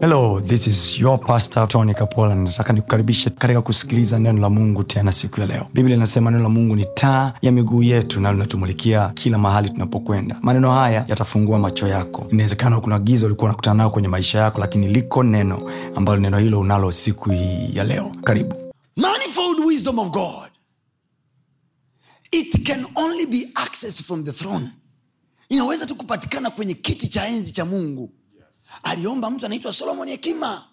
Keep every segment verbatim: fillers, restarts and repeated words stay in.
Hello, this is your pastor Tony Kapola. Nataka nikukaribishe katika kusikiliza neno la Mungu tena siku ya leo. Biblia inasema neno la Mungu ni taa ya miguu yetu na linatumulikia kila mahali tunapokwenda. Maneno haya yatafungua macho yako. Inawezekana kuna giza ulikuwa unakutana nalo kwenye maisha yako, lakini liko neno ambalo neno hilo unalo siku hii ya leo. Karibu. Manifold wisdom of God. It can only be accessed from the throne. Inaweza tu kupatikana kwenye kiti cha enzi cha Mungu. Aliomba mtu anaitwa Solomon hekima.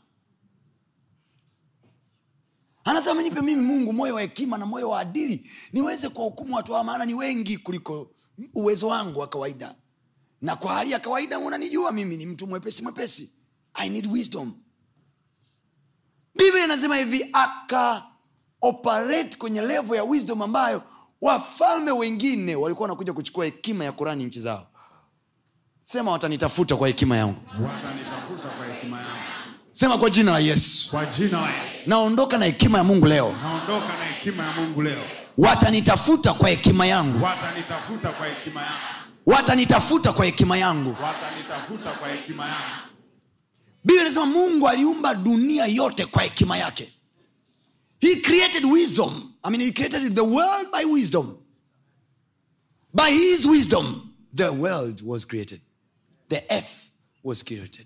Anasema nipe mimi Mungu moyo wa hekima na moyo wa adili, niweze kuhukumu watu wa maana ni wengi kuliko uwezo wangu wa kawaida. Na kwa hali ya kawaida unanijua mimi ni mtu mwepesi mwepesi. I need wisdom. Biblia inasema hivi, aka operate kwenye level ya wisdom ambayo wafalme wengine walikuwa wanakuja kuchukua hekima ya Qurani nchi zao. Sema watanitafuta kwa hekima yangu. Watanitafuta kwa hekima yangu. Sema kwa jina la Yesu. Kwa jina la Yesu. Naondoka na hekima ya Mungu leo. Naondoka na hekima ya Mungu leo. Watanitafuta kwa hekima yangu. Watanitafuta kwa hekima yangu. Watanitafuta kwa hekima yangu. Watanitafuta kwa hekima yangu. Biblia inasema Mungu aliumba dunia yote kwa hekima yake. He created wisdom. I mean, he created the world by wisdom. By his wisdom, the world was created. The earth was created.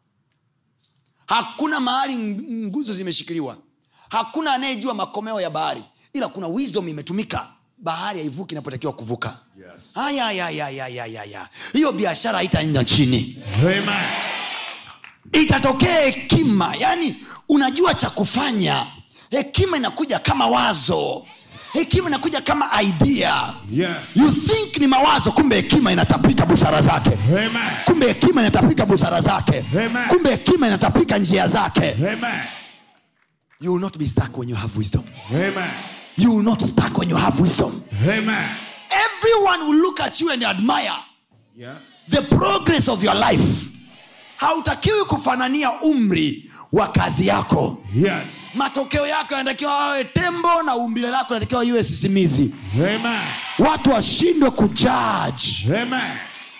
Hakuna mahali nguzo zimeshikiliwa. Hakuna anayejua makomeo ya bahari. Ila kuna wisdom imetumika. Bahari haivuki inapotakiwa kuvuka. Yes. Aya aya aya aya aya. Hiyo biashara haitaenda chini. Amen. Itatokea hekima. Yani unajua cha kufanya. Hekima inakuja kama wazo. Hekima inakuja kama idea. Yes. You think ni mawazo, kumbe hekima inatapika busara zake. Amen. Kumbe hekima inatapika busara zake. Amen. Kumbe hekima inatapika njia zake. Amen. You will not be stuck when you have wisdom. Amen. You will not stuck when you have wisdom. Amen. Everyone will look at you and admire Yes. the progress of your life. Hautakiwi kufanania umri wa kazi yako. Yes. Matokeo yako yanatakiwa yawe tembo na umbile lako yanatakiwa iwe sisimizi. Amen. Watu washindwe kujudge. Amen.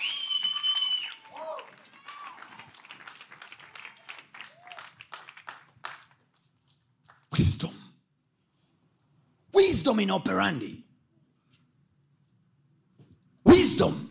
Wisdom. Wisdom in operandi. Wisdom.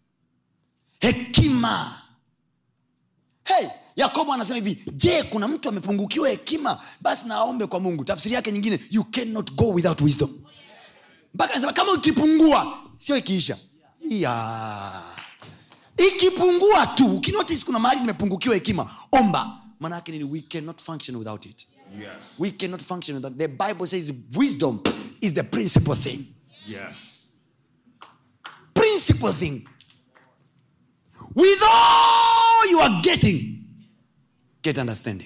Hekima. Hey, Yakobo anasema hivi, je, kuna mtu amepungukiwa hekima? Basi na aombe kwa Mungu. Tafsiri yake nyingine, you cannot go without wisdom. Mpaka anasema kama ukipungua, sio ikiisha. Yeah. Ikipungua tu, ukinotice kuna mahali nimepungukiwa hekima, omba. Maana yake ni we cannot function without it. Yes. We cannot function without it. The Bible says wisdom is the principal thing. Yes. Principal thing. With all you are getting, get understanding.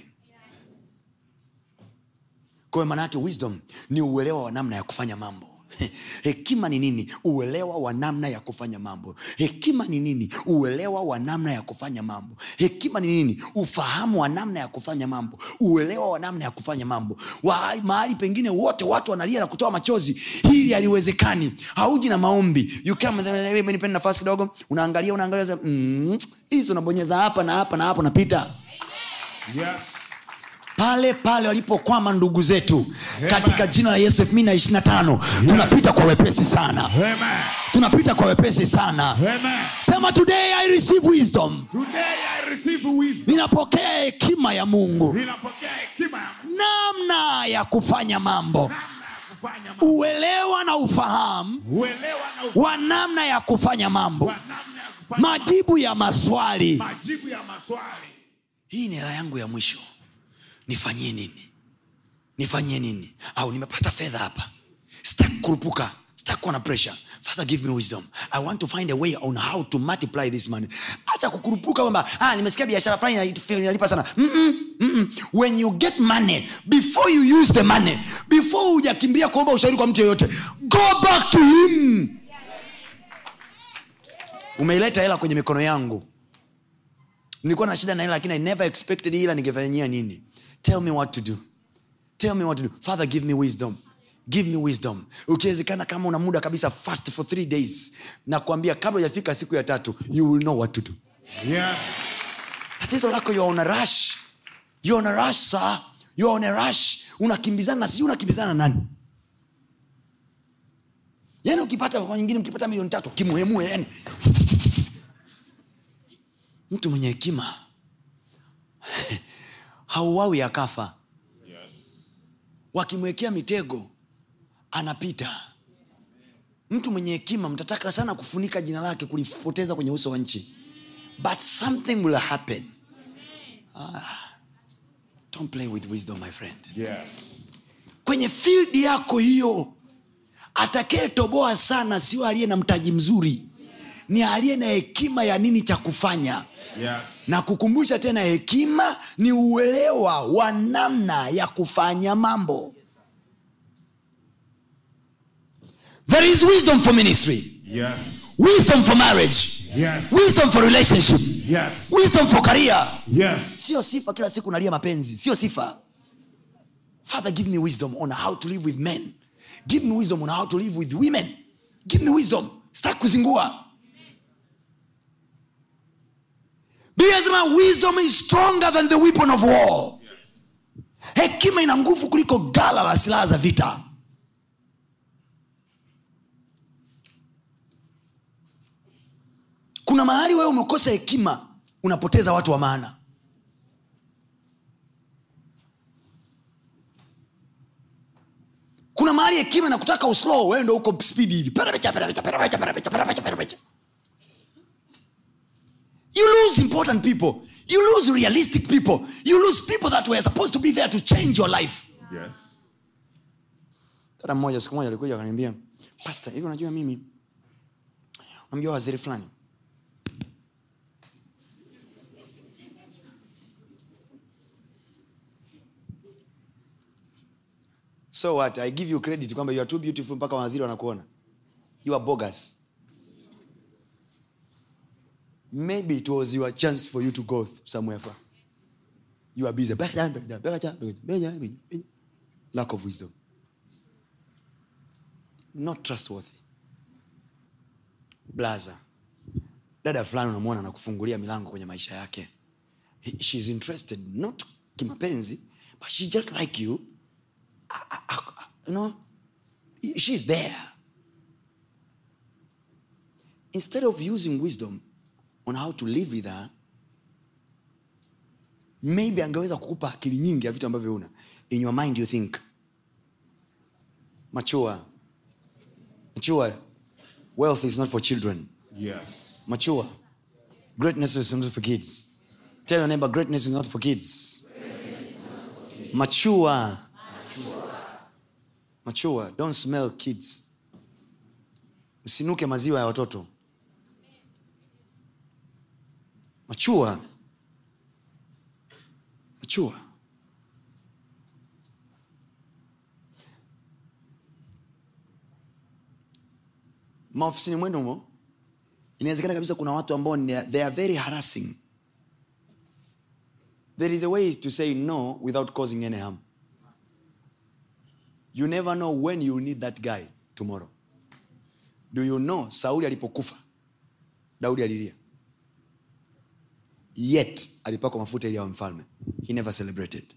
Kwa maana yake wisdom ni uelewa wa namna ya kufanya mambo. Hekima ni nini? Uelewa wa namna ya kufanya mambo. Hekima ni nini? Uelewa wa namna ya kufanya mambo. Hekima ni nini? Ufahamu wa namna ya kufanya mambo. Uelewa wa namna ya kufanya mambo. Wa, mahali pengine wote watu wanalia na kutoa machozi, hili haliwezekani. Hauji na maombi. You come and then nipe nafasi kidogo, unaangalia unaangalia mm, hizo unabonyeza hapa na hapa na hapo napita. Yes. Pale pale walipokwama ndugu zetu, katika jina la Yesu elfu mbili ishirini na tano, yes. Tunapita kwa wepesi sana. Amen. Tunapita kwa wepesi sana. Amen. Sema today I receive wisdom. Today I receive wisdom. Ninapokea hekima ya Mungu. Ninapokea hekima ya Mungu. Namna ya kufanya mambo. Namna ya kufanya mambo. Uelewa na ufahamu. Uelewa na ufahamu. Wa namna ya kufanya mambo. Wa namna ya kufanya mambo. Majibu ya maswali. Majibu ya maswali. Hii ni hela yangu ya mwisho. Nifanyie nini? Nifanyie nini? Au nimepata fedha hapa, sitaki kurupuka, sitaki kuwa na pressure. Father, give me wisdom. I want to find a way on how to multiply this money. Acha kukurupuka kwamba ah nimesikia biashara fulani inalipa sana. Mm -mm, mm -mm. When you get money, before you use the money, before hujakimbia kuomba ushauri kwa mtu yeyote, go back to him. Yes. Umeileta hela kwenye mikono yangu. Nilikuwa na shida na hela lakini I never expected hela ningefanyia nini? Tell me what to do. Tell me what to do. Father, give me wisdom. Give me wisdom. Ukiwezekana kama una muda kabisa, fast for three days. Na kuambia kabla hujafika siku ya tatu, you will know what to do. Yes. Tatizo lako you are on a rush. You're on a rush, sir. You're on a rush. Unakimbizana na sijui unakimbizana na nani. Yaani ukipata kwa nyingine mkipata milioni tatu kimuhemue yani. Mtu mwenye hekima hauwawi akafa. Yes. Wakimwekea mitego anapita. Mtu mwenye hekima mtataka sana kufunika jina lake, kulipoteza kwenye uso wa nchi. But something will happen. Ah, don't play with wisdom, my friend. Yes. Kwenye field yako hiyo, atakaye toboa sana sio aliye na mtaji mzuri, ni aliye na hekima ya nini cha kufanya. Yes. Na kukumbusha tena, hekima ni uelewa wa namna ya kufanya mambo. There is wisdom for ministry. Yes. Wisdom for marriage. Yes. Wisdom for relationship. Yes. Wisdom for career. Yes. Sio sifa kila siku nalia mapenzi. Sio sifa. Father, give me wisdom on how to live with men. Give me wisdom on how to live with women. Give me wisdom. Sitaki kuzingua. Because my wisdom is stronger than the weapon of war. Yes. Hekima ina nguvu kuliko gala la silaha za vita. Kuna mahali wewe umekosa hekima, unapoteza watu wa maana. Kuna mahali hekima na kutaka uslow, wewe ndio uko speed hivi. Parabecha parabecha parabecha parabecha parabecha parabecha. You lose important people. You lose realistic people. You lose people that were supposed to be there to change your life. Yes. Tata mmoja siku moja alikuja akaniambia, "Pastor, hivi unajua mimi unamjua waziri fulani?" So what? I give you credit kwamba you are too beautiful mpaka waziri wanakuona. You are bogus. Maybe it was your chance for you to go somewhere far. You are busy. Lack of wisdom. Not trustworthy. Blaza. Dada fulani unamwona na kufungulia milango kwenye maisha yake. She's interested, not kimapenzi, but she just like you. I, I, I, you know, she's there. Instead of using wisdom on how to live with her, maybe angeweza kukupa akili nyingi ya vitu ambavyo una. In your mind you think, mature. Mature. Wealth is not for children. Yes. Mature. Greatness is not for kids. Tell your neighbor, greatness is not for kids. Mature. Mature. Don't smell kids. Usinuke maziwa ya watoto. Mature. Mature. Maofisini mwenu mo, inawezekana kabisa kuna watu ambao they are very harassing. There is a way to say no without causing any harm. You never know when you need that guy tomorrow. Do you know Sauli alipokufa Daudi alilia, yet alipakwa mafuta ili awe mfalme. He never celebrated.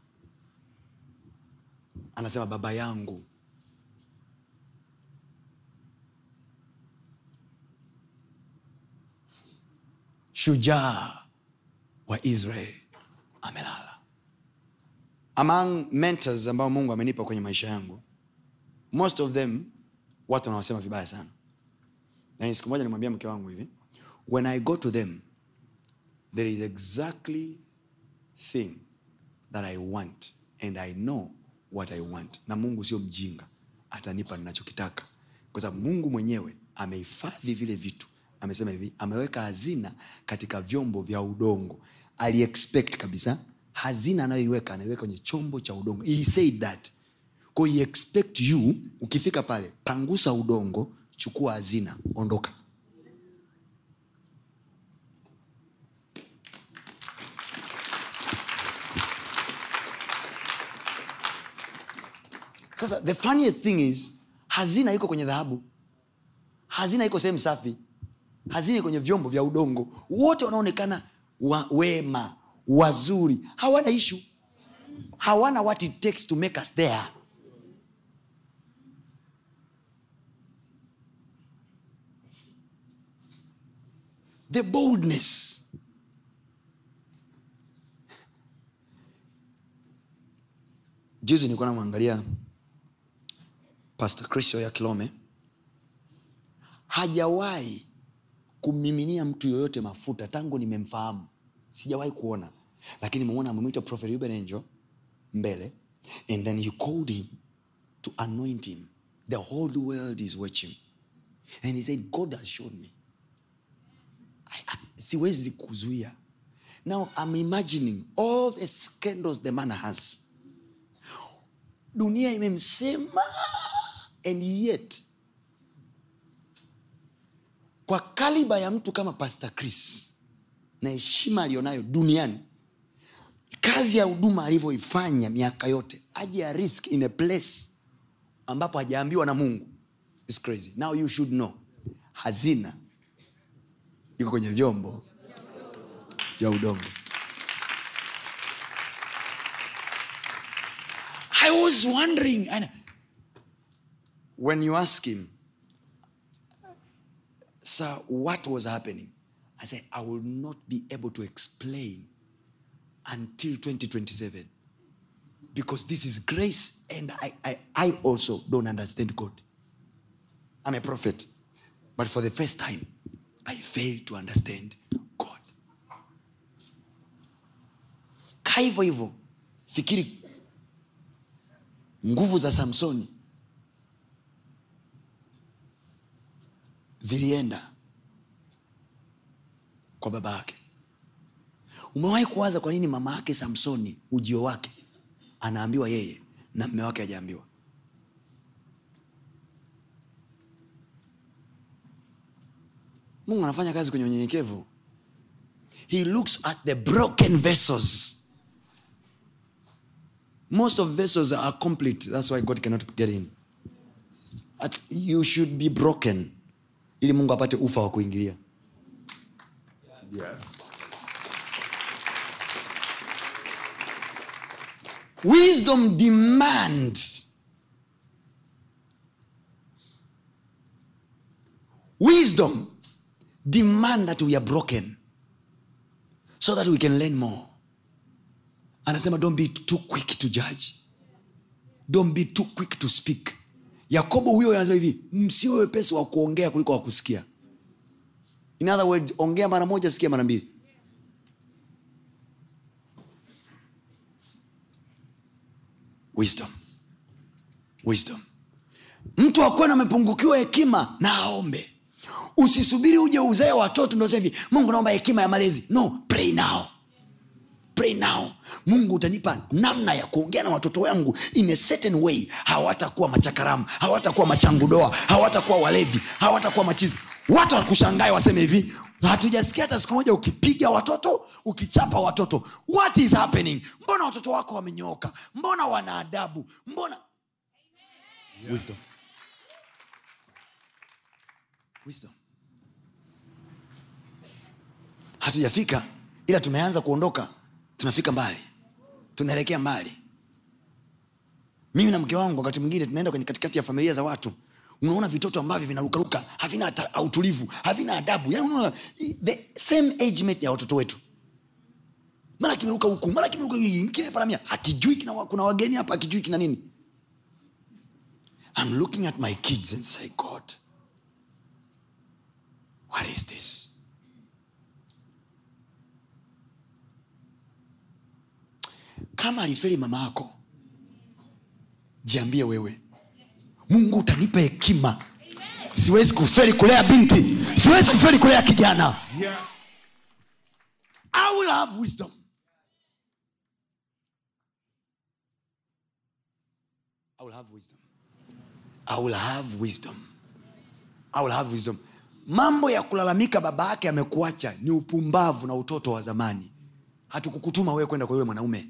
Anasema baba yangu. Shujaa wa Israel amelala. Among mentors ambao Mungu amenipa kwenye maisha yangu, most of them watu wanawasema vibaya sana. Na siku moja nimwambia mke wangu hivi, when I go to them, there is exactly thing that I want and I know what I want. Na Mungu sio mjinga, atanipa ninachokitaka. Kwa sababu Mungu mwenyewe amehifadhi vile vitu. Amesema hivi, ameweka hazina katika vyombo vya udongo. Ali expect kabisa hazina anayoiweka anaiweka kwenye chombo cha udongo. He said that. Kwa he expect you ukifika pale, pangusa udongo, chukua hazina, ondoka. Sasa the funniest thing is, hazina iko kwenye dhahabu. Hazina iko sehemu safi. Hazina kwenye vyombo vya udongo. Wote wanaonekana wa, wema, wazuri. Hawana issue. Hawana what it takes to make us there. The boldness. Juzi nilikuwa namwangalia Pastor Chris ya Kilome. Hajawahi kumiminia mtu yoyote mafuta tangu nimemfahamu. Sijawahi kuona. Lakini nimeona amemwita Prophet Ruben Angel mbele, and then he called him to anoint him. The whole world is watching. And he said, God has shown me. I, I, siwezi kuzuia. Now I'm imagining all the scandals the man has. Dunia imemsema, and yet kwa kaliba ya mtu kama Pastor Chris na heshima alionayo duniani, kazi ya huduma alivyoifanya miaka yote, aje ya risk in a place ambapo hajaambiwa na Mungu. It's crazy. Now you should know, hazina iko kwenye vyombo vya udongo. I was wondering, and when you ask him, sir, what was happening? I said, I will not be able to explain until twenty twenty-seven. Because this is grace, and I, I, I also don't understand God. I'm a prophet. But for the first time, I failed to understand God. Ka hivyo hivyo, fikiri nguvu za Samsoni zilienda kwa baba yake. Umewahi kuwaza kwa nini mama yake Samsoni ujio wake anaambiwa yeye na mume wake hajaambiwa? Mungu anafanya kazi kwenye unyenyekevu. He looks at the broken vessels. Most of vessels are complete. That's why God cannot get in. At, you should be broken ili Mungu apate ufa wa kuingilia. Yes. Wisdom demands. Wisdom demand that we are broken so that we can learn more. Anasema don't be too quick to judge. Don't be too quick to speak. Yakobo huyo anasema hivi, msiwe wepesi wa kuongea kuliko wa kusikia. In other words, ongea mara moja, sikia mara mbili. Wisdom. Wisdom. Mtu akuwe na mepungukiwa hekima na aombe. Usisubiri uje uzae watoto ndio hivi, Mungu naomba hekima ya malezi. No, pray now. Pray now. Mungu utanipa namna ya kuongea na watoto wangu in a certain way. Hawatakuwa machakaramu, hawatakuwa machangudoa, hawatakuwa walevi, hawatakuwa machizi. Watu wakushangae waseme hivi, hatujasikia hata siku moja ukipiga watoto, ukichapa watoto. What is happening? Mbona watoto wako wamenyooka? Mbona wana adabu? Mbona? Amen. Wisdom. Wisdom. Hatujafika, ila tumeanza kuondoka. Tunafika mbali. Tunaelekea mbali. Mimi na mke wangu wakati mwingine tunaenda kwenye katikati ya familia za watu. Unaona vitoto ambavyo vinarukaruka, havina utulivu, havina adabu. Yaani unaona the same age mate ya watoto wetu. Mara kimeruka huku, mara kimeruka kile paramia. Hakijui kina kuna wageni hapa, hakijui kina nini. I'm looking at my kids and say, God, what is this? Kama alifeli mama yako, jiambie wewe, Mungu utanipa hekima. Siwezi kufeli kulea binti, siwezi kufeli kulea kijana. Yes. I will have wisdom. I will have wisdom. I will have wisdom. I will have wisdom. Mambo ya kulalamika baba yake amekuacha ni upumbavu na utoto wa zamani. Hatukukutuma wewe kwenda kwa yule mwanaume.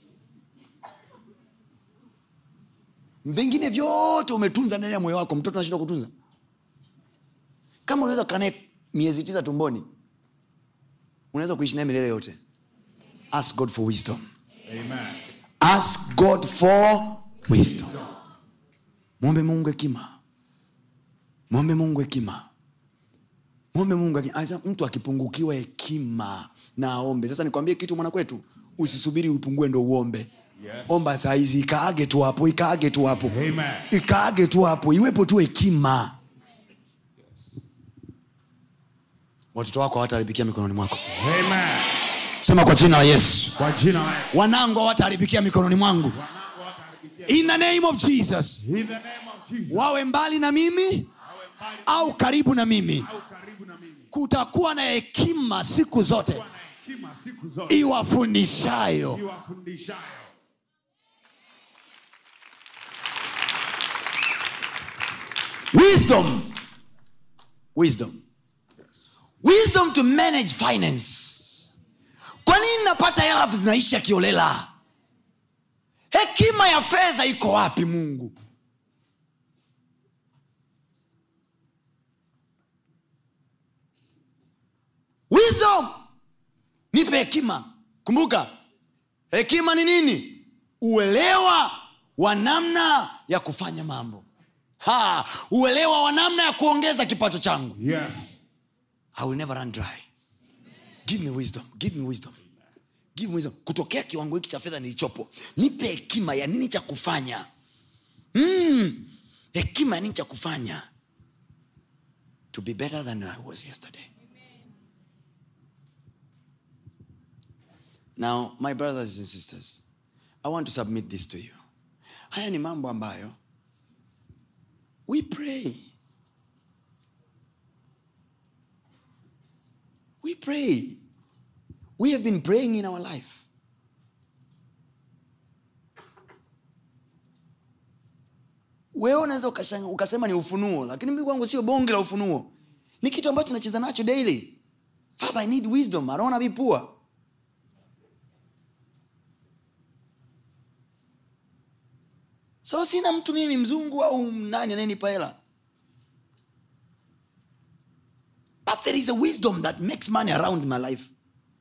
Vingine vyote umetunza ndani ya moyo wako, mtoto anashindwa kutunza. Kama unaweza kane miezi tisa tumboni, unaweza kuishi naye milele yote. Ask God for wisdom. Amen. Ask God for wisdom. Mwombe Mungu hekima. Mwombe Mungu hekima. Mwombe Mungu hekima. Mtu akipungukiwa hekima na aombe. Sasa nikwambie kitu mwana kwetu, usisubiri upungue ndo uombe. Yes. Omba saa hizi, ikaage tu hapo, ikaage tu hapo. Amen. Ikaage tu hapo, iwepo tu hekima. Yes. Watoto wako hawataharibikia mikononi mwako. Amen. Sema kwa jina la Yesu. Kwa jina la Yesu. Wanangu hawataharibikia mikononi mwangu. Wanangu wataharibikia. In the name of Jesus. In the name of Jesus. Wawe mbali na mimi Awe mbali au karibu na mimi. au karibu na mimi. Kutakuwa na hekima siku zote Kuwa na hekima siku zote. iwafundishayo. Iwafundishayo. Wisdom. Wisdom. Wisdom to manage finance. Kwa nini napata hela alafu zinaisha kiolela? Hekima ya fedha iko wapi Mungu? Wisdom. Nipe hekima. Kumbuka, hekima ni nini? Uelewa wa namna ya kufanya mambo. Ha, uelewa wa namna ya kuongeza kipato changu. Yes. I will never run dry. Give me wisdom. Give me wisdom. Give me wisdom. Kutokea kiwango hiki cha fedha nilichopo, nipe hekima ya nini cha kufanya. Mm. Hekima ya nini cha kufanya to be better than I was yesterday. Now, my brothers and sisters, I want to submit this to you. Haya ni mambo ambayo we pray. We pray. We have been praying in our life. Wewe unaweza ukasema ni ufunuo, lakini mimi kwangu sio bonge la ufunuo. Ni kitu ambacho tunacheza nacho daily. Father, I need wisdom. I don't want to be poor. So sina mtu mimi mzungu au nani anayenipa hela. But there is a wisdom that makes money around my life.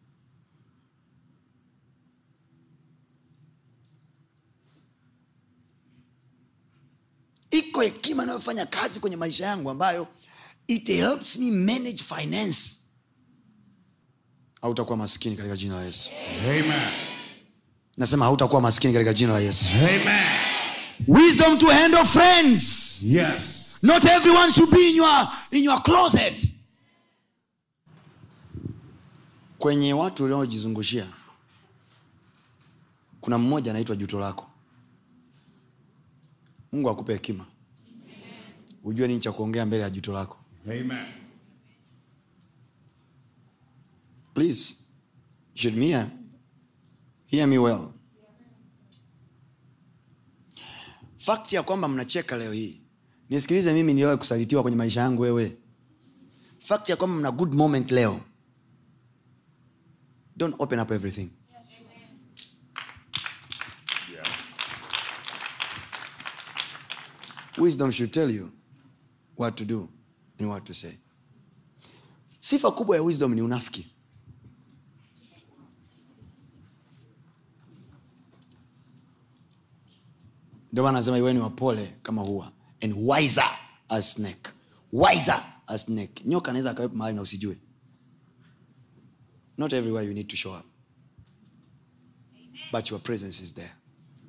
Iko hekima inayofanya kazi kwenye maisha yangu ambayo it helps me manage finance. Hautakuwa maskini katika jina la Yesu. Amen. Nasema hautakuwa maskini katika jina la Yesu. Amen. Wisdom to handle friends. Yes. Not everyone should be in your, in your closet. Kwenye watu wanaojizungushia kuna mmoja anaitwa juto lako. Mungu akupe hekima. Ujue nini cha kuongea mbele ya juto lako. Amen. Please, you should hear, hear me well. Fact ya kwamba mnacheka leo hii, nisikilize mimi, niliwahi kusalitiwa kwenye maisha yangu wewe. Fact ya kwamba mna good moment leo, don't open up everything. Yes. Wisdom should tell you what to do and what to say. Sifa kubwa ya wisdom ni unafiki. Ndio maana nasema iweni wapole kama hua, and wiser as snake. Wiser as snake. Nyoka anaweza akawepo mahali na usijue. Not everywhere you need to show up. But your presence is there.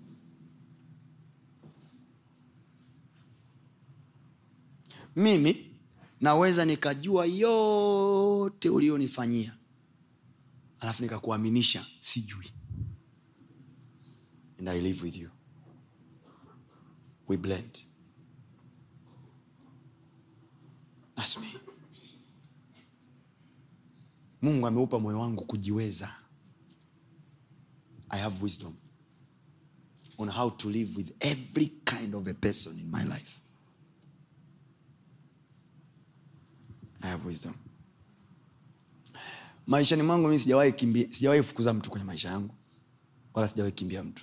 Mimi naweza nikajua yote ulionifanyia, alafu nikakuaminisha sijui. And I live with you. We blend. That's me. Mungu ameupa moyo wangu kujiweza. I have wisdom on how to live with every kind of a person in my life. I have wisdom. Maishani mwangu mimi sijawahi kimbia, sijawahi fukuza mtu kwenye maisha yangu, wala sijawahi kimbia mtu.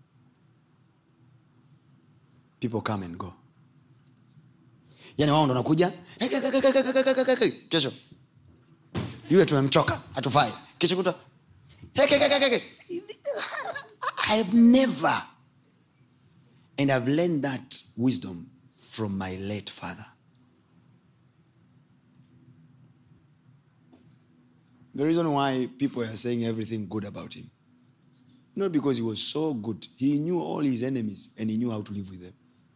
People come and go. Yaani wao ndo wanakuja, kesho yule tumemchoka, hatufai. Kesho kuta Hey, hey, hey, hey, hey. I have never, and I've learned that wisdom from my late father. The reason why people are saying everything good about him, not because he was so good. He knew all his enemies and he knew how to live with them.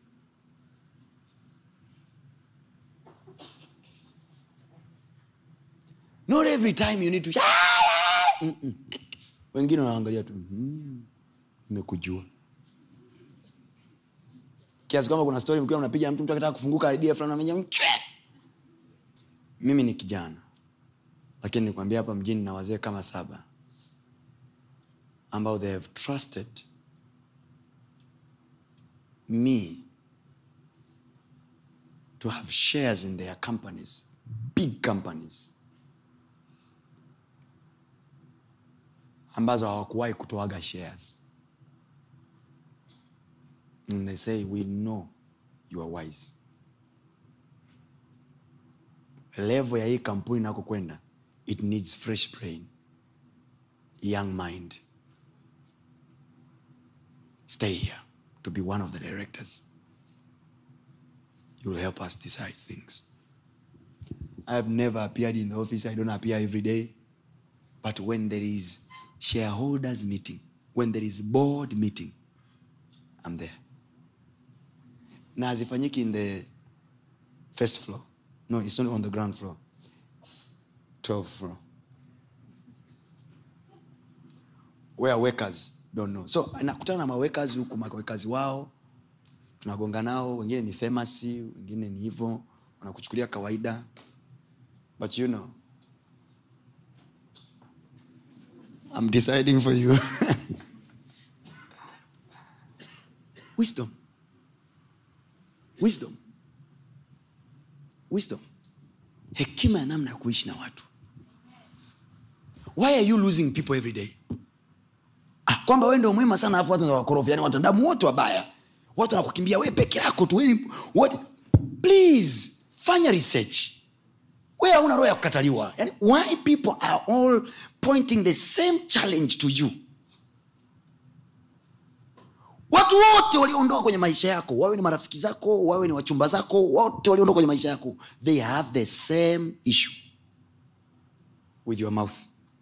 Not every time you need to Mm-mm. Wengine wanaangalia tu nimekujua. Kiasi kwamba kuna story mkiwa mnapiga mtu mtu akitaka kufunguka idea fulani anamenya mchwe. Mimi ni kijana. Lakini nikwambia hapa mjini na wazee kama saba ambao they have trusted me to have shares in their companies, big companies, ambazo hawakuwahi kutoaga shares. And they say, we know you are wise. Level ya hii kampuni nako kwenda, it needs fresh brain, young mind. Stay here to be one of the directors. You'll help us decide things. I have never appeared in the office. I don't appear every day. But when there is shareholders meeting, when there is board meeting, I'm there. Na hazifanyiki in the first floor. No, it's only on the ground floor. twelfth floor. Where workers don't know. So, nakutana na mawekers huku, mawekers wao, tunagonga nao, wengine ni famous, wengine ni hivyo, wanakuchukulia kawaida. But you know, I'm deciding for you. Wisdom. Wisdom. Wisdom. Hekima ya namna ya kuishi na watu. Why are you losing people every day? Ah, kwamba wewe ndio mwema sana afu watu wanakorofiana, watu ndamu wote wabaya. Watu wanakukimbia wewe peke yako tu. What? Please, fanya research. Wewe una roho ya kukataliwa. Yani, why people are all pointing the same challenge to you? Watu wote waliondoka kwenye maisha yako, wawe ni marafiki zako, wawe ni wachumba zako, wote waliondoka kwenye maisha yako, they have the same issue with your mouth.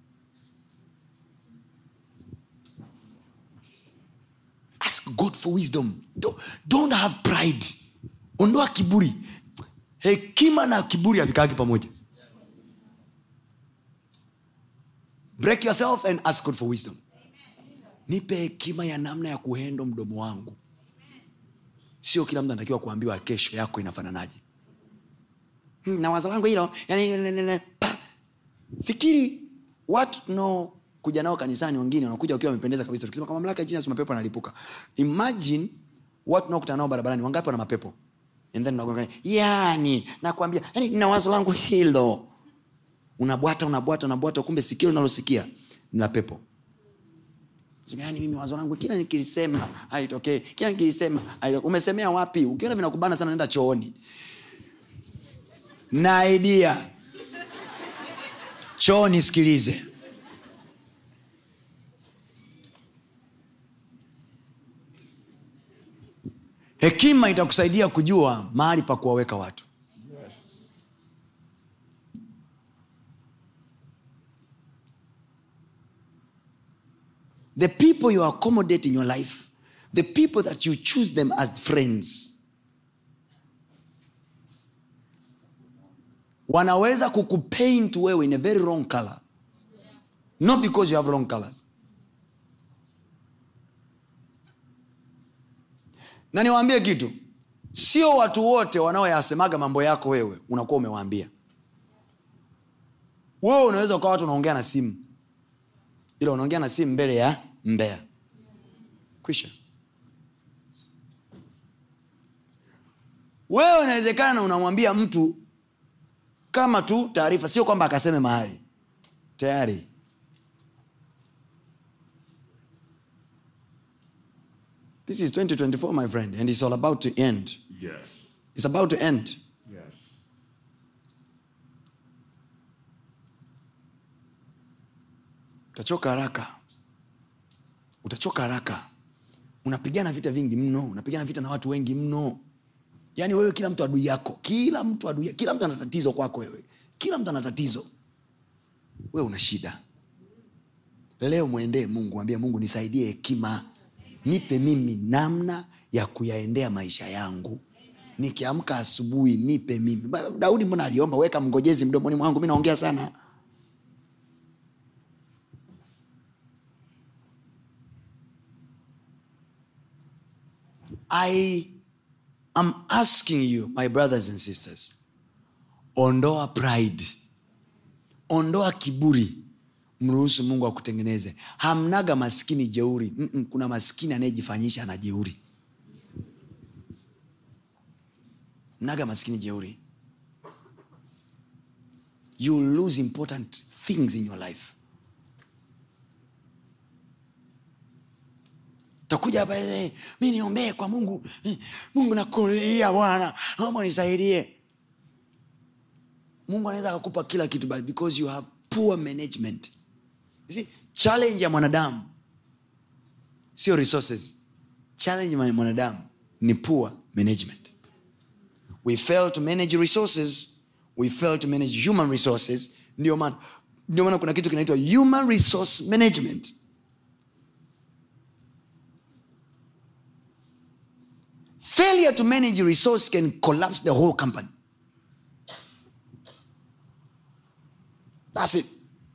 Ask God for wisdom. Don't, don't have pride. Ondoa kiburi. Hekima na kiburi havikagi pamoja. Break yourself and ask God for wisdom. Nipe hekima ya namna ya kuhendo mdomo wangu. Sio kila mtu anatakiwa kuambiwa kesho yako inafananaje. Hmm, na wazo langu hilo, yani fikiri watu tunao kuja nao kanisani, wengine wanakuja wakiwa wamependeza kabisa. Tukisema kama mamlaka ya jina mapepo yanalipuka. Imagine watu tunao kutana nao barabarani, wangapi wana mapepo? And then unagonga, yani nakwambia, yani na wazo langu hilo. Unabwata unabwata unabwata kumbe sikio unalosikia ni la pepo. Yani mimi wazo langu kila nikilisema haitokee. Kila nikilisema haitokee. Umesemea wapi? Ukiona vinakubana sana nenda chooni. Na idea. Chooni sikilize. Hekima itakusaidia kujua mahali pa kuwaweka watu. Yes. The people you accommodate in your life, the people that you choose them as friends, wanaweza kukupaint wewe in a very wrong color. Not because you have wrong colors. Na niwaambie kitu, sio watu wote wanaoyasemaga mambo yako wewe unakuwa umewaambia. Wewe unaweza kwa watu unaongea na simu, ila unaongea na simu mbele ya mbea. Kwisha. Wewe unawezekana unamwambia mtu kama tu taarifa, sio kwamba akaseme mahali. Tayari. This is twenty twenty-four, my friend, and it's all about to end. Yes. It's about to end. Yes. utachoka haraka. Utachoka haraka. Unapigana vita vingi mno, unapigana vita na watu wengi mno. Yaani wewe kila mtu adui yako, kila mtu adui, kila mtu ana tatizo kwako wewe. Kila mtu ana tatizo. Wewe una shida. Leo muendee Mungu, mwambie Mungu nisaidie hekima. Nipe mimi namna ya kuyaendea maisha yangu. Nikiamka asubuhi nipe mimi. Daudi mbona aliomba weka mngojezi mdomoni mwangu, mimi naongea sana. I am asking you, my brothers and sisters, ondoa pride. Ondoa kiburi. Mruhusu Mungu akutengeneze. Hamnaga maskini jeuri. Mm-mm, kuna maskini anayejifanyisha na jeuri. Mnaga maskini jeuri. You lose important things in your life. Takuja hapa, eh, mimi niombee kwa Mungu. Eh, Mungu nakulia Bwana, naomba nisaidie. Mungu anaweza kukupa kila kitu but because you have poor management. You see, challenge ya mwanadamu sio resources. Challenge ya mwanadamu ni poor management. We fail to manage resources, we fail to manage human resources. Ndio maana ndio maana kuna kitu kinaitwa human resource management. Failure to manage resource can collapse the whole company. That's it.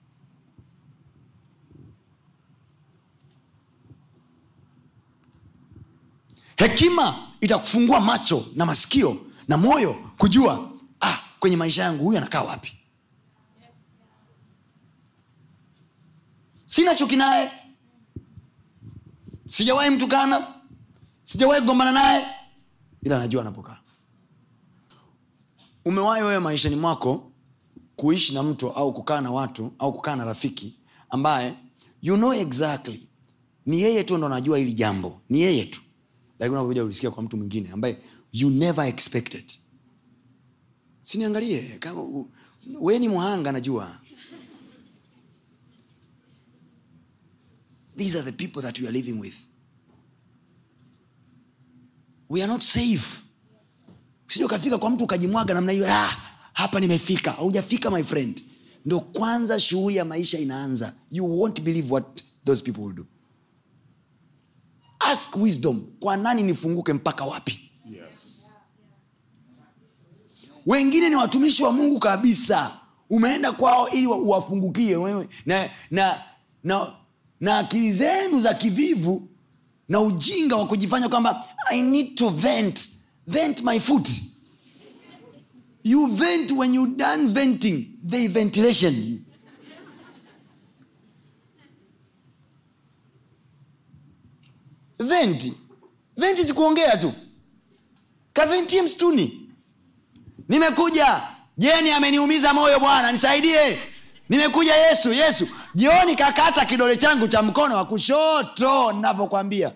Hekima itakufungua macho na masikio na moyo kujua, ah, kwenye maisha yangu huyu anakaa wapi. Sina chuki naye, sijawahi mtukana, sijawahi kugombana naye, ila najua anapokaa. Umewahi wewe maishani mwako kuishi na mtu au kukaa na watu au kukaa na rafiki ambaye you know exactly ni yeye tu ndo anajua hili jambo, ni yeye tu, lakini unapokuja ulisikia kwa mtu mwingine ambaye you never expected? Siniangalie kama wewe ni muhanga, najua. These are the people that we are living with. We are not safe. Sio kafika kwa mtu ukajimwaga namna hiyo, ah, hapa nimefika. Hujafika my friend. Ndio kwanza shughuli ya maisha inaanza. You won't believe what those people will do. Ask wisdom. Kwa nani nifunguke mpaka wapi? Yes. Wengine ni watumishi wa Mungu kabisa. Umeenda kwao ili uwafungukie wewe na na na na akili zenu za kivivu na ujinga wa kujifanya kwamba I need to vent. Vent my foot. You vent when you done venting. The ventilation. Venti. Venti si kuongea tu. Kaventie mstuni. Nimekuja. Jeni ameniumiza moyo Bwana, nisaidie. Nimekuja Yesu, Yesu. Jioni kakata kidole changu cha mkono wa kushoto ninavyokuambia.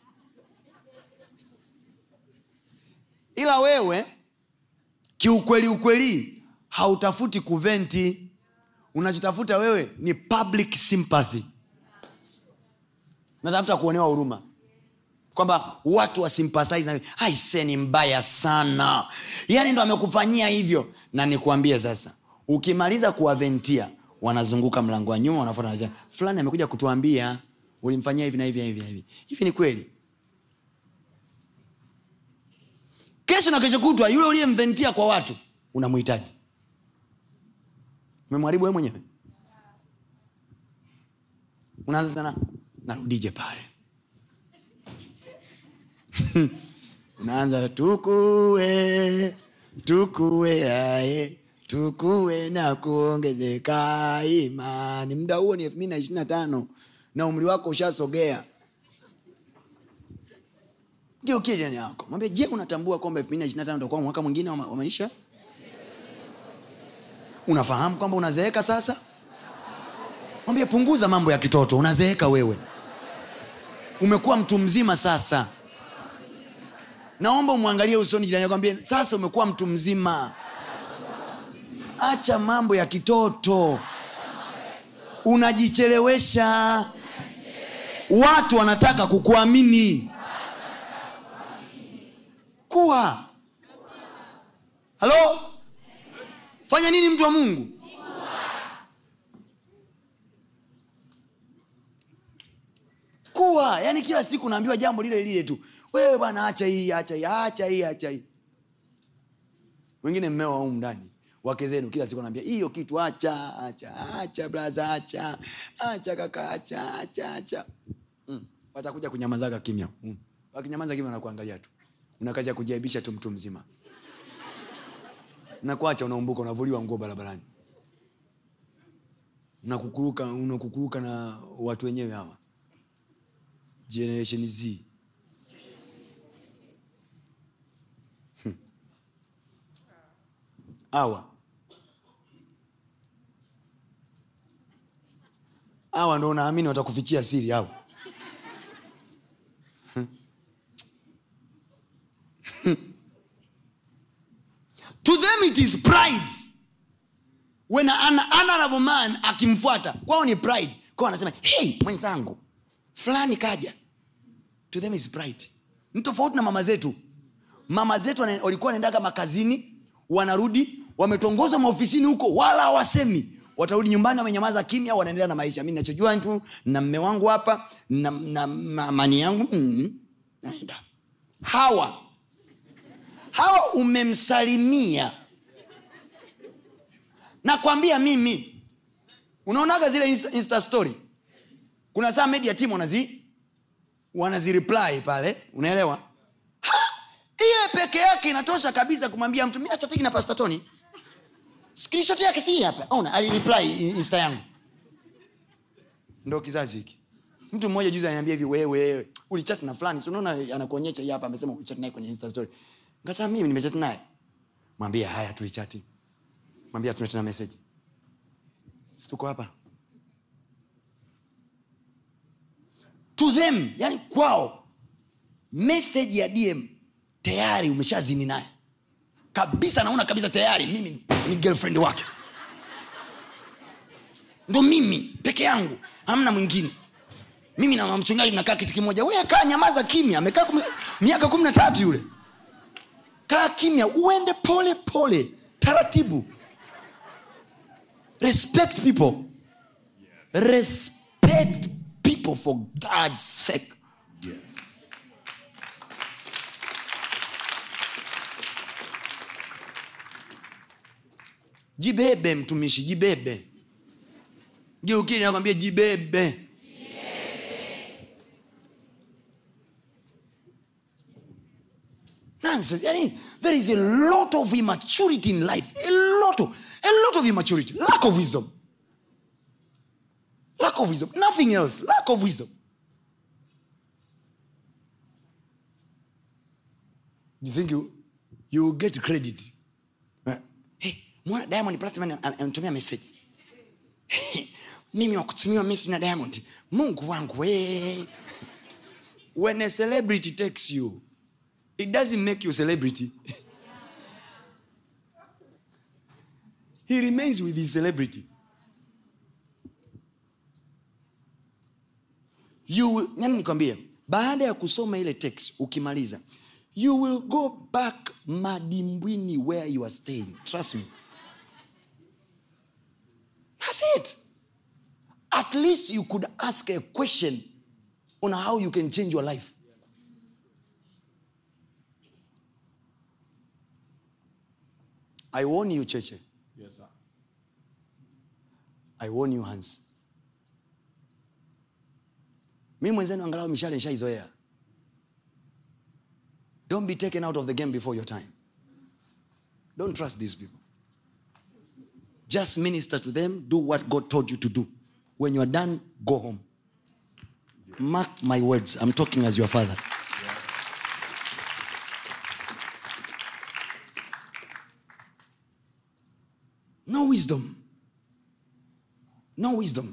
Ila wewe kiukweli ukweli hautafuti kuventi. Unachotafuta wewe ni public sympathy. Unatafuta kuonewa huruma. Kwamba watu wa sympathize na wewe. Aise ni mbaya sana. Yaani ndo amekufanyia hivyo. Na nikuambie sasa, ukimaliza kuwaventia, wanazunguka mlango wa nyuma, wanafuata, fulani amekuja kutuambia ulimfanyia hivi na hivi na hivi na hivi. Hivi ni kweli? Kesho na kesho kutwa yule uliyemventia kwa watu unamhitaji. Umemharibu wewe mwenyewe. Unaanza sana narudije pale. Unaanza tukue tukue ae tukue na kuongezeka imani. Muda huo ni elfu mbili na ishirini na tano na umri wako ushasogea. Ndio kijana yako. Mwambie, je, unatambua kwamba elfu mbili na ishirini na tano ndio kwa mwaka mwingine wa maisha? Unafahamu kwamba unazeeka sasa? Mwambie, punguza mambo ya kitoto, unazeeka wewe. Umekuwa mtu mzima sasa. Naomba umwangalie usoni jirani yako, mwambie, sasa umekuwa mtu mzima. Acha mambo ya kitoto. Unajichelewesha. Watu wanataka kukuamini. Kuwa. Halo? Fanya nini mtu wa Mungu? Kuwa. Yaani kila siku naambiwa jambo lile lile tu. Wewe bwana acha hii, acha hii, acha hii, acha hii. Wengine mmeo huko ndani, wake zenu kila siku naambia hiyo kitu acha, acha, acha blaza, acha, acha kaka, acha, acha, acha. Mm. Watakuja kunyamazaga kimya. Mm. Wakinyamaza kimya wanakuangalia tu. Una kazi ya kujaibisha tu mtu mzima. Na kuacha unaumbuka, unavuliwa nguo barabarani. Unakukuruka, unakukuruka na watu wenyewe hawa. Generation Z. Hmm. Hawa. Hawa ndio unaamini watakufichia siri hawa. To them it is pride. When an honorable man akimfuata, kwao ni pride. Kwao anasema, hey, mwenzangu fulani kaja. To them is pride. Ni tofauti na mama zetu. Mama zetu walikuwa wanaenda makazini, wanarudi, wametongozwa maofisini huko, wala hawasemi. Watarudi nyumbani wamenyamaza kimya, wanaendelea na maisha. Mimi ninachojua tu na mume wangu hapa na, na mani yangu mm, naenda. Hawa Hawa umemsalimia. Nakwambia mimi, unaonaga zile insta, insta story. Kuna saa media team wanazi wanazi reply pale, unaelewa? Ha, ile peke yake inatosha kabisa kumwambia mtu mimi nachatiki na Pastor Tony. Screenshot yake si hapa. Ona ali reply insta yangu. Ndio kizazi hiki. Mtu mmoja juzi ananiambia hivi, wewe ulichat na fulani, si unaona anakuonyesha hapa, amesema ulichat naye kwenye insta story. Ngasa mimi nimechat naye. Mwambie haya tulichati. Mwambie tunatana message. Situko hapa. To them, yani kwao, message ya D M tayari umeshazini naye. Kabisa naona kabisa tayari mimi ni girlfriend wake. Ndo mimi peke yangu, hamna mwingine. Mimi na mchungaji tunakaa kitu kimoja. Wewe kaa nyamaza kimya, amekaa miaka kumi na tatu yule. Kaa kimya, uende pole pole, taratibu. Respect people. Yes. Respect people for God's sake. Yes. Jibebe mtumishi, jibebe. Geukini nakwambia jibebe. Nonsense. Yani, there is a lot of immaturity in life. A lot of, a lot of immaturity. Lack of wisdom. Lack of wisdom. Nothing else. Lack of wisdom. Do you think you, you will get credit? Uh, hey, mwana Diamond Platinum anatumia message. Mimi wakutumia message na Diamond. Mungu wangu we. When a celebrity takes you, it doesn't make you a celebrity. He remains with his celebrity. You will, nani nikwambia, baada ya kusoma ile text ukimaliza, you will go back madimbwini where you are staying. Trust me. That's it. At least you could ask a question on how you can change your life. I warn you, Cheche. Yes, sir. I warn you, Hans. Mimi mwenzenu angalau mishale nishaizoea. Don't be taken out of the game before your time. Don't trust these people. Just minister to them. Do what God told you to do. When you are done, go home. Yes. Mark my words. I'm talking as your father. Yes. No wisdom. No wisdom.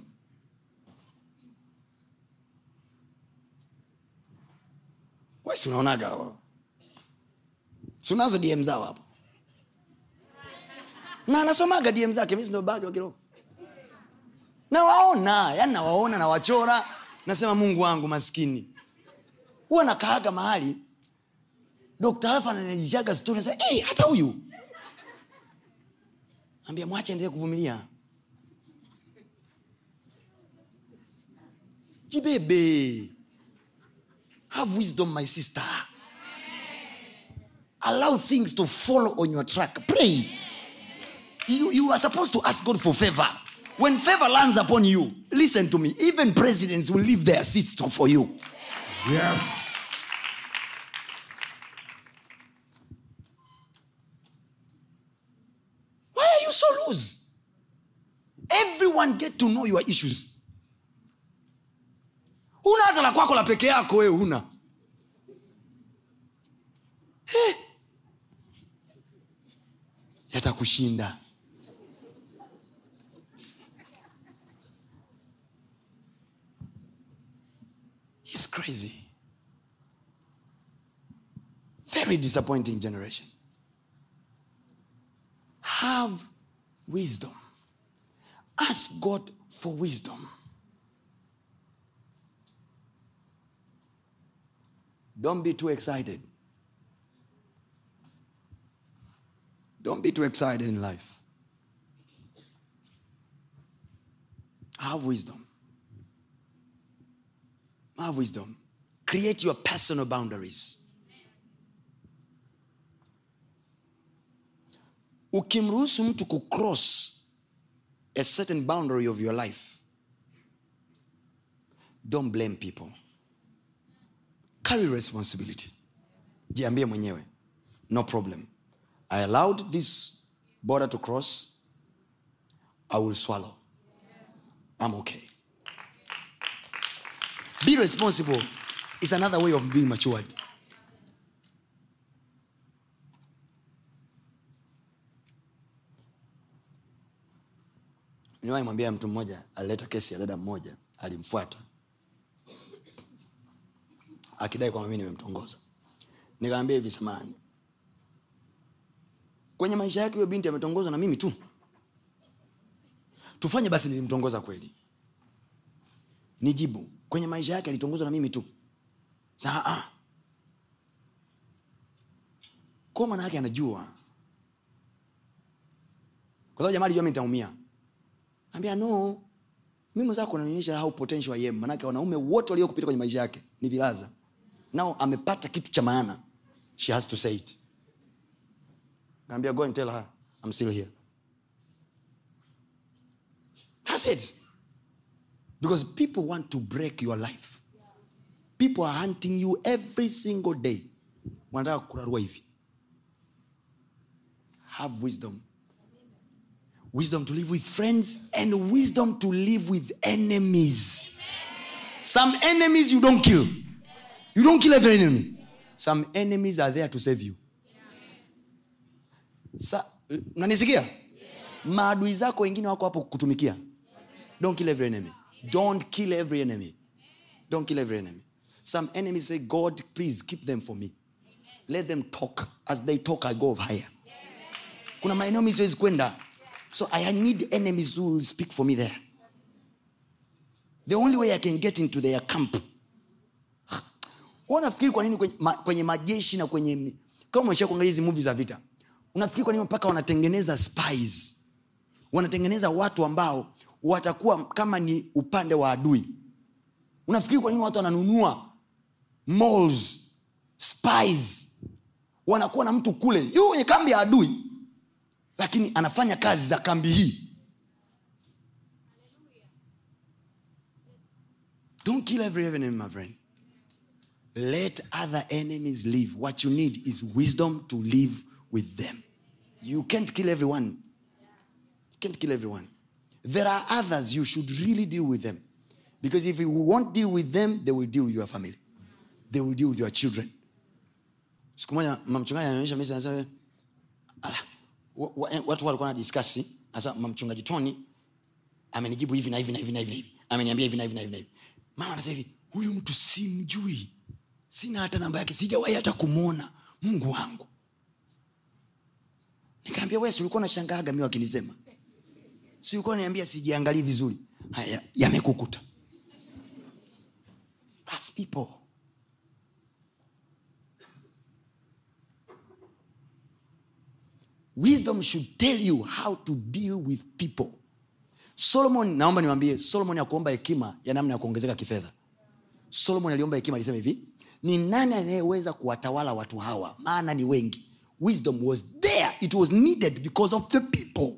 Wewe si unaonaga wao? Si unazo D M zao hapo? Na anasomaga D M zake, mimi ndo bagi wa kiroho. Na waona, yani na waona na wachora. Nasema Mungu wangu maskini. Huwa nakaaga mahali Dokta Alfa ananijaga story sasa, "Eh, hey, hata huyu." Ambia mwache endelee kuvumilia. Jibebe. Have wisdom, my sister. Allow things to follow on your track. Pray. You, you are supposed to ask God for favor. When favor lands upon you, listen to me, even presidents will leave their seats to, for you. Yes. Why are you so loose? Everyone get to know your issues. Una hata la kwako la peke yako wewe una. Hey. Yatakushinda. He's crazy. Very disappointing generation. Have wisdom. Ask God for wisdom. Don't be too excited. Don't be too excited in life. Have wisdom. Have wisdom. Create your personal boundaries. Ukimruhusu mtu kucross a certain boundary of your life, don't blame people. Carry responsibility. Jiambie mwenyewe, no problem. I allowed this border to cross. I will swallow. I'm okay. Be responsible is another way of being matured. Niwahi mwambia mtu mmoja alileta kesi ya dada mmoja, alimfuata akidai kwamba mimi nimemtongoza. Nikamwambia hivi, samahani, kwenye maisha yake huyo binti ametongozwa na mimi tu? Tufanye basi nilimtongoza kweli. Nijibu, kwenye maisha yake alitongozwa na mimi tu? Saa ah. Kwa maana yake anajua. Kwa sababu jamaa alijua mimi nitaumia. Anambia no, mimi mzako unanionyesha how potential I am. Maana yake wanaume wote waliokupita kwenye maisha yake ni vilaza. Nao amepata kitu cha maana. She has to say it. Anambia go and tell her I'm still here. That's it. Because people want to break your life. People are hunting you every single day. Wanataka kurarua hivi. Have wisdom. Wisdom to live with friends and wisdom to live with enemies. Some enemies you don't kill. You don't kill every enemy. Some enemies are there to save you. Sa, unanisikia? Maadui zako wengine wako hapo kukutumikia. Don't kill every enemy. Don't kill every enemy. Don't kill every enemy. Some enemies say, God, please keep them for me. Let them talk. As they talk, I go higher. Kuna maeneo mimi siwezi kwenda. So I need enemies who will speak for me there. The only way I can get into their camp. Unafikiri kwa nini kwenye, ma, kwenye majeshi na kwenye, kama umesha kuangalia hizi movies za vita, unafikiri kwa nini mpaka wanatengeneza spies? Wanatengeneza watu ambao watakuwa kama ni upande wa adui. Unafikiri kwa nini watu wananunua malls, spies? Wanakuwa na mtu kule yuko kwenye kambi ya adui, lakini anafanya kazi za kambi hii. Don't kill every enemy, my friend. Let other enemies live. What you need is wisdom to live with them. You can't kill everyone. You can't kill everyone. There are others you should really deal with them. Because if you won't deal with them, they will deal with your family. They will deal with your children. Siku moja mchungaji ananionyesha mimi anasema ah, watu walikuwa na discuss, sasa mchungaji Tony amenijibu hivi na hivi na hivi na hivi. Ameniambia hivi na hivi na hivi. Mama anasema hivi, huyu mtu simjui. Sina hata namba yake, sijawahi hata kumuona. Mungu wangu. Nikamwambia wewe ulikuwa unashangaaga mimi wakinisema. Si ulikuwa unaniambia sijiangalie vizuri. haya yamekukuta. That's people. Wisdom should tell you how to deal with people. Solomon, naomba niwaambie, Solomon hakuomba hekima ya namna ya kuongezeka kifedha. Solomon aliomba hekima, alisema hivi, ni nani anayeweza kuwatawala watu hawa, maana ni wengi. Wisdom was there, it was needed because of the people,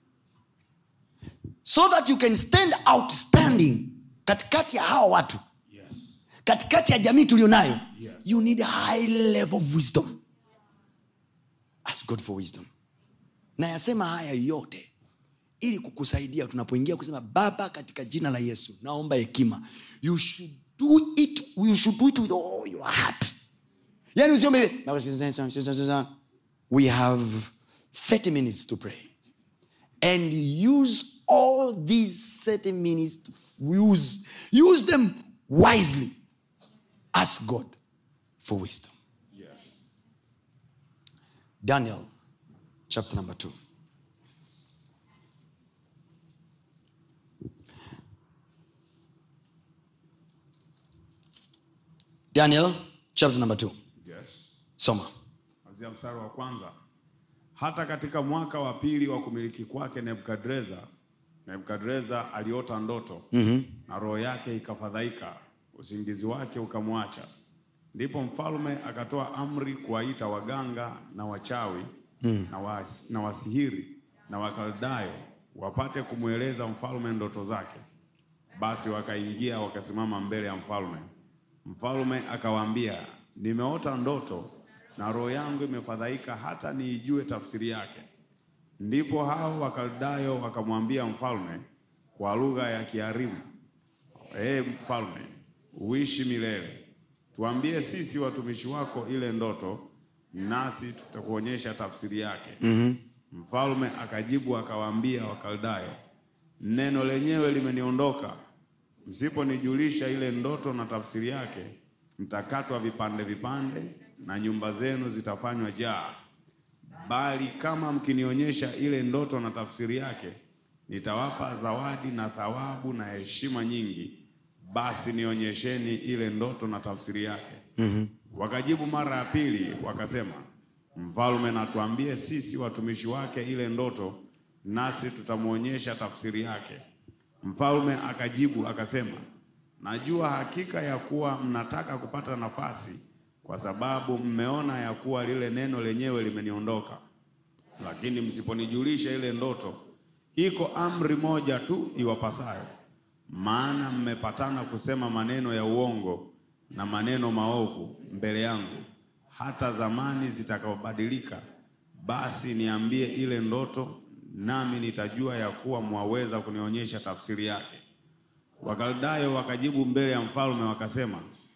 so that you can stand outstanding katikati ya hawa watu. Yes. Katikati ya jamii tulionayo. Yes. You need a high level of wisdom. Ask God for wisdom. Na yasema haya yote ili kukusaidia tunapoingia kusema, Baba, katika jina la Yesu naomba hekima. You should do it, you should do it with all your heart. Yani usiombe, we have thirty minutes to pray. And use all these thirty minutes to use, use them wisely. Ask God for wisdom. Yes. Daniel chapter number two. Daniel chapter number two. Yes. Soma. Kuanzia mstari wa kwanza. Hata katika mwaka wa pili wa kumiliki kwake Nebukadreza, Nebukadreza aliota ndoto, mm-hmm. na roho yake ikafadhaika, usingizi wake ukamwacha. Ndipo mfalme akatoa amri kuwaita waganga na wachawi, mm. na, was, na wasihiri na Wakaldayo wapate kumweleza mfalme ndoto zake. Basi wakaingia wakasimama mbele ya mfalme. Mfalme akawaambia, nimeota ndoto na roho yangu imefadhaika hata niijue tafsiri yake. Ndipo hao Wakaldayo wakamwambia mfalme kwa lugha ya Kiaramu, ee mfalme, uishi milele. Tuambie sisi watumishi wako ile ndoto, nasi tutakuonyesha tafsiri yake. Mm-hmm. Mfalme akajibu akawaambia Wakaldayo, neno lenyewe limeniondoka. Msiponijulisha ile ndoto na tafsiri yake, mtakatwa vipande vipande na nyumba zenu zitafanywa jaa. Bali kama mkinionyesha ile ndoto na tafsiri yake, nitawapa zawadi na thawabu na heshima nyingi. Basi nionyesheni ile ndoto na tafsiri yake. Mm-hmm. Wakajibu mara ya pili wakasema, mfalme, na tuambie sisi watumishi wake ile ndoto, nasi tutamuonyesha tafsiri yake. Mfalme akajibu akasema, najua hakika ya kuwa mnataka kupata nafasi, kwa sababu mmeona ya kuwa lile neno lenyewe limeniondoka. Lakini msiponijulisha ile ndoto, iko amri moja tu iwapasayo. Maana mmepatana kusema maneno ya uongo na maneno maovu mbele yangu, hata zamani zitakapobadilika. Basi niambie ile ndoto, nami nitajua ya kuwa mwaweza kunionyesha tafsiri yake. Wakaldayo wakajibu mbele ya mfalme wakasema,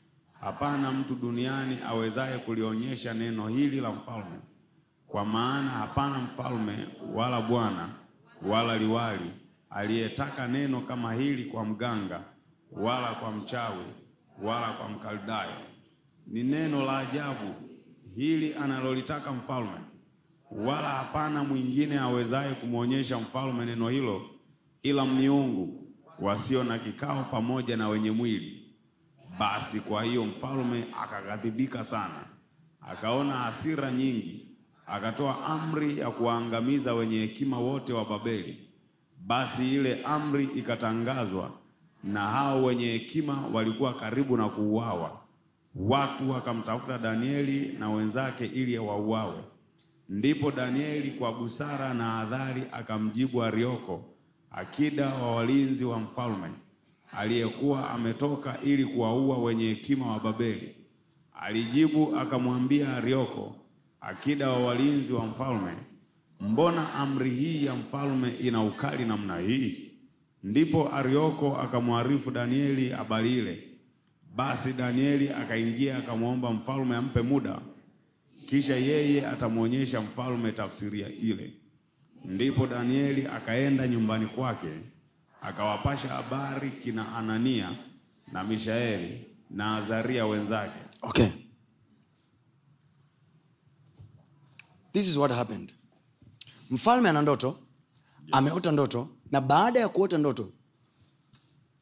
hapana mtu duniani awezaye kulionyesha neno hili la mfalme, kwa maana hapana mfalme wala bwana wala liwali aliyetaka neno kama hili kwa mganga wala kwa mchawi wala kwa Mkaldayo. Ni neno la ajabu hili analolitaka mfalme, wala hapana mwingine awezaye kumwonyesha mfalme neno hilo ila miungu wasio na kikao pamoja na wenye mwili. Basi kwa hiyo mfalme akaghadhibika sana, akaona hasira nyingi, akatoa amri ya kuwaangamiza wenye hekima wote wa Babeli. Basi ile amri ikatangazwa, na hao wenye hekima walikuwa karibu na kuuawa. Watu wakamtafuta Danieli na wenzake ili wauawe. Ndipo Danieli kwa busara na adhari akamjibu Arioko, akida wa walinzi wa mfalme, aliyekuwa ametoka ili kuwaua wenye hekima wa Babeli. Alijibu akamwambia Arioko, akida wa walinzi wa mfalme, mbona amri hii ya mfalme ina ukali namna hii? Ndipo Arioko akamwarifu Danieli habari ile. Basi Danieli akaingia akamwomba mfalme ampe muda, kisha yeye atamuonyesha mfalme tafsiri ile. Ndipo Danieli akaenda nyumbani kwake, akawapasha habari kina Anania na Mishaeli na Azaria wenzake. Okay. This is what happened. Mfalme ana ndoto, yes. Ameota ndoto, na baada ya kuota ndoto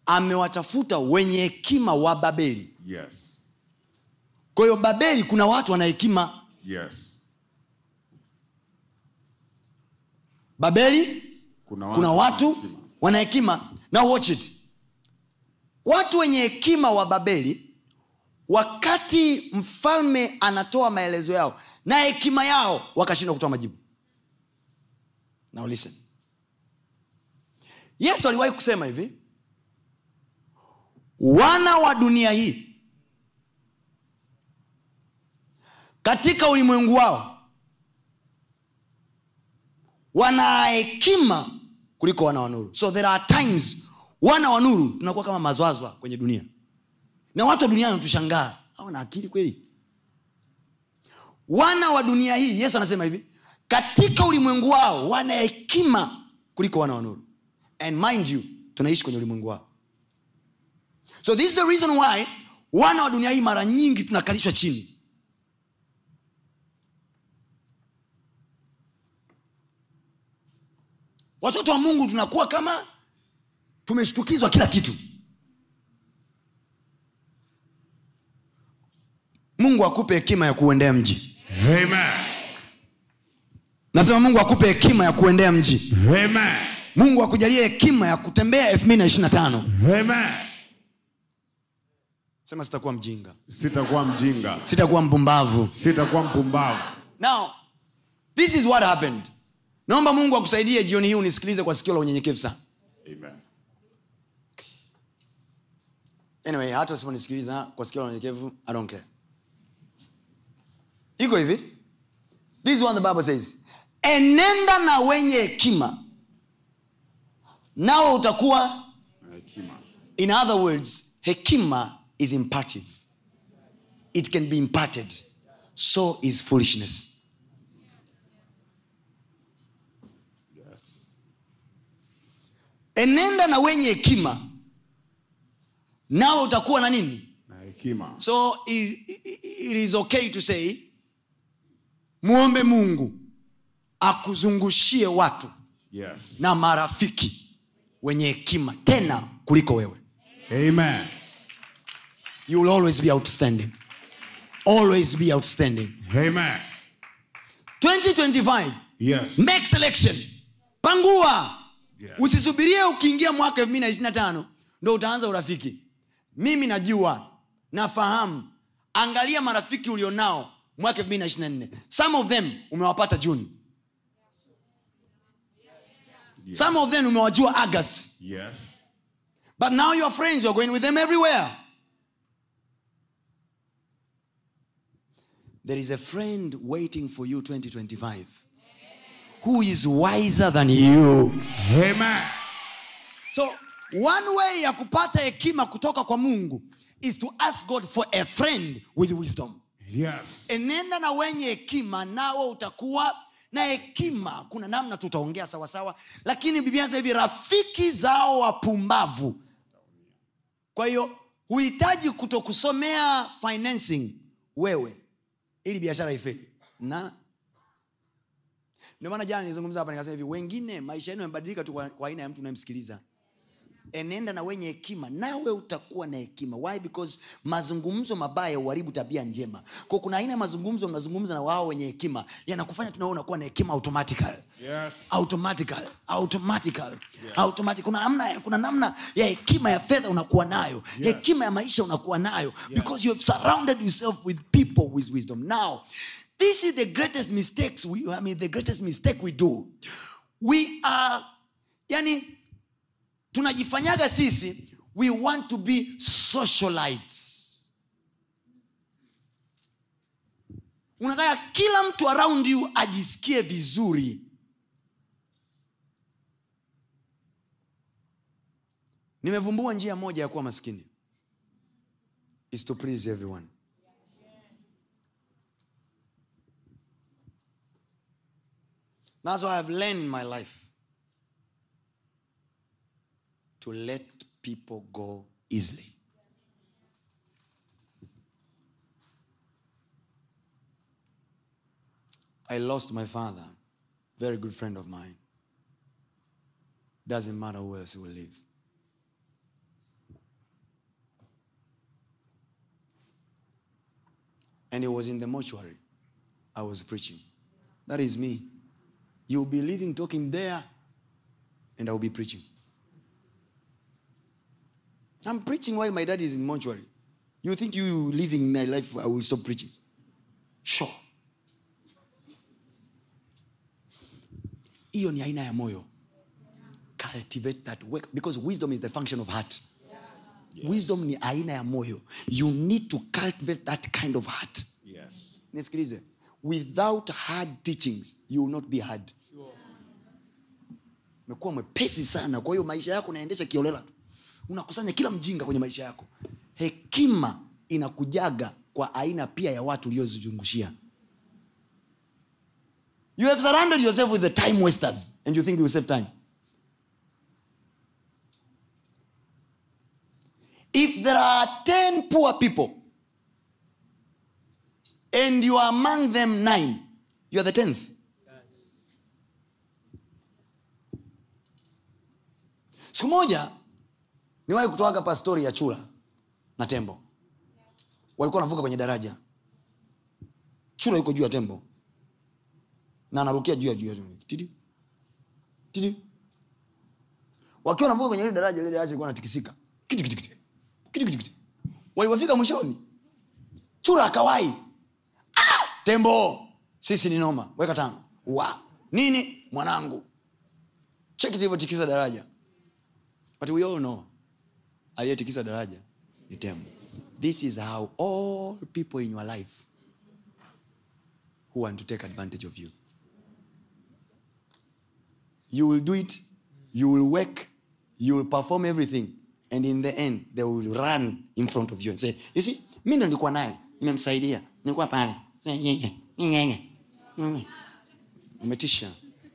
amewatafuta wenye hekima wa Babeli. Yes. Kwa hiyo Babeli kuna watu wana hekima. Yes. Babeli kuna watu, kuna watu wana hekima. Now watch it. Watu wenye hekima wa Babeli, wakati mfalme anatoa maelezo yao na hekima yao, wakashindwa kutoa majibu. Now listen. Yesu aliwahi kusema hivi, wana wa dunia hii katika ulimwengu wao wana hekima kuliko wana wa nuru. So there are times wana wa nuru tunakuwa kama mazwazwa kwenye dunia, na watu wa dunia wanatushangaa, hao na akili kweli? Wana wa dunia hii, Yesu anasema hivi, katika ulimwengu wao wana hekima kuliko wana wa nuru. And mind you, tunaishi kwenye ulimwengu wao. So this is the reason why wana wa dunia hii mara nyingi tunakalishwa chini. Watoto wa Mungu tunakuwa kama tumeshtukizwa kila kitu. Mungu akupe hekima ya kuendea mji. Amen. Nasema Mungu akupe hekima ya kuendea mji. Amen. Mungu akujalie hekima ya kutembea elfu mbili ishirini na tano. Amen. Sema sitakuwa mjinga. Sitakuwa mjinga. Sitakuwa mpumbavu. Sitakuwa mpumbavu. Now, this is what happened. Naomba Mungu akusaidie jioni hii unisikilize kwa sikio la unyenyekevu sana. Amen. Anyway, hata usiponisikiliza kwa sikio la unyenyekevu, I don't care. Iko hivi. This is what the Bible says. Enenda na wenye hekima, nao utakuwa hekima. In other words, hekima is impartive. It can be imparted. So is foolishness. Yes. Enenda na wenye hekima, nao utakuwa na nini? Na hekima. So it, it is okay to say, muombe Mungu akuzungushie watu, yes, na marafiki wenye hekima tena kuliko wewe. Amen. You will always be outstanding. Always be outstanding. Amen. twenty twenty-five. Yes. Make selection. Pangua. Yes. Usisubirie ukiingia mwaka elfu mbili ishirini na tano ndio utaanza urafiki. Mimi najua, nafahamu. Angalia marafiki ulionao mwaka elfu mbili ishirini na nne. Some of them umewapata June. Yes. Some of them umewajua August. Yes. But now you are friends, you are going with them everywhere. There is a friend waiting for you twenty twenty-five. Who is wiser than you. Amen. So one way ya kupata hekima kutoka kwa Mungu is to ask God for a friend with wisdom. Yes. Enenda na wenye hekima, nao utakuwa na hekima. Kuna namna tutaongea sawa sawa, lakini Biblia inasema hivi, rafiki zao wapumbavu. Kwa hiyo huhitaji kutokusomea financing wewe ili biashara ifeli. Na ndio maana jana nilizungumza hapa nikasema hivi, wengine maisha yenu yamebadilika tu kwa aina ya mtu unayemsikiliza. Enenda na wenye hekima, nawe utakuwa na hekima. Why? Because mazungumzo mabaya huharibu tabia njema. Kwa kuna aina ya mazungumzo mnazungumza na wao wenye hekima, yanakufanya tunaona unakuwa na hekima automatically. Yes. Automatically, automatically, yes. Automatic. Kuna namna, kuna namna ya hekima ya fedha unakuwa nayo. Yes. Hekima ya maisha unakuwa nayo. Yes. Because you have surrounded yourself with people with wisdom. Now, this is the greatest mistakes we, I mean the greatest mistake we do. We are, yani tunajifanyaga sisi, we want to be socialites. Unataka kila mtu around you ajisikie vizuri. Nimevumbua njia moja ya kuwa maskini. Is to please everyone. That's what I've learned in my life. To let people go easily. I lost my father, very good friend of mine. Doesn't matter who else will live. and he was in the mortuary, I was preaching. That is me. You'll be living, talking there, and I'll be preaching. I'm preaching while my dad is in mortuary. You think you living my life, I will stop preaching? Sure. Hiyo ni aina ya moyo. Cultivate that work, because wisdom is the function of heart. Yes. Wisdom ni aina ya moyo. You need to cultivate that kind of heart. Yes. Nisikilize. Without hard teachings, you will not be hard. Sure. Umekuwa mwepesi sana, kwa hiyo maisha yako unaendesha kiolela. Unakusanya kila mjinga kwenye maisha yako. Hekima inakujaga kwa aina pia ya watu uliozungushia. You have surrounded yourself with the time wasters and you think you will save time. If there are ten poor people and you are among them nine, you are the tenth. Yes. Siku moja niwahi kutoaga pastori ya chura na tembo. Walikuwa wanavuka kwenye daraja. Chura yuko juu ya tembo na anarukia juu ya juu ya tidi tidi. Wakiwa wanavuka kwenye ile daraja, ile daraja ilikuwa inatikisika. Kiti kiti kiti. Kiti kiti kiti. Walipofika mwishoni, chura akawai. Ah! Tembo, sisi ni noma. Weka tano. Wa. Nini? Mwanangu. Check it hivyo tikisa daraja. But we all know, aliyetikisa daraja ni tembo. This is how all people in your life who want to take advantage of you. You will do it, you will work, you will perform everything, and in the end, they will run in front of you and say, you see, mimi ndo nilikuwa naye, nimemsaidia, nilikuwa pale. Umetisha.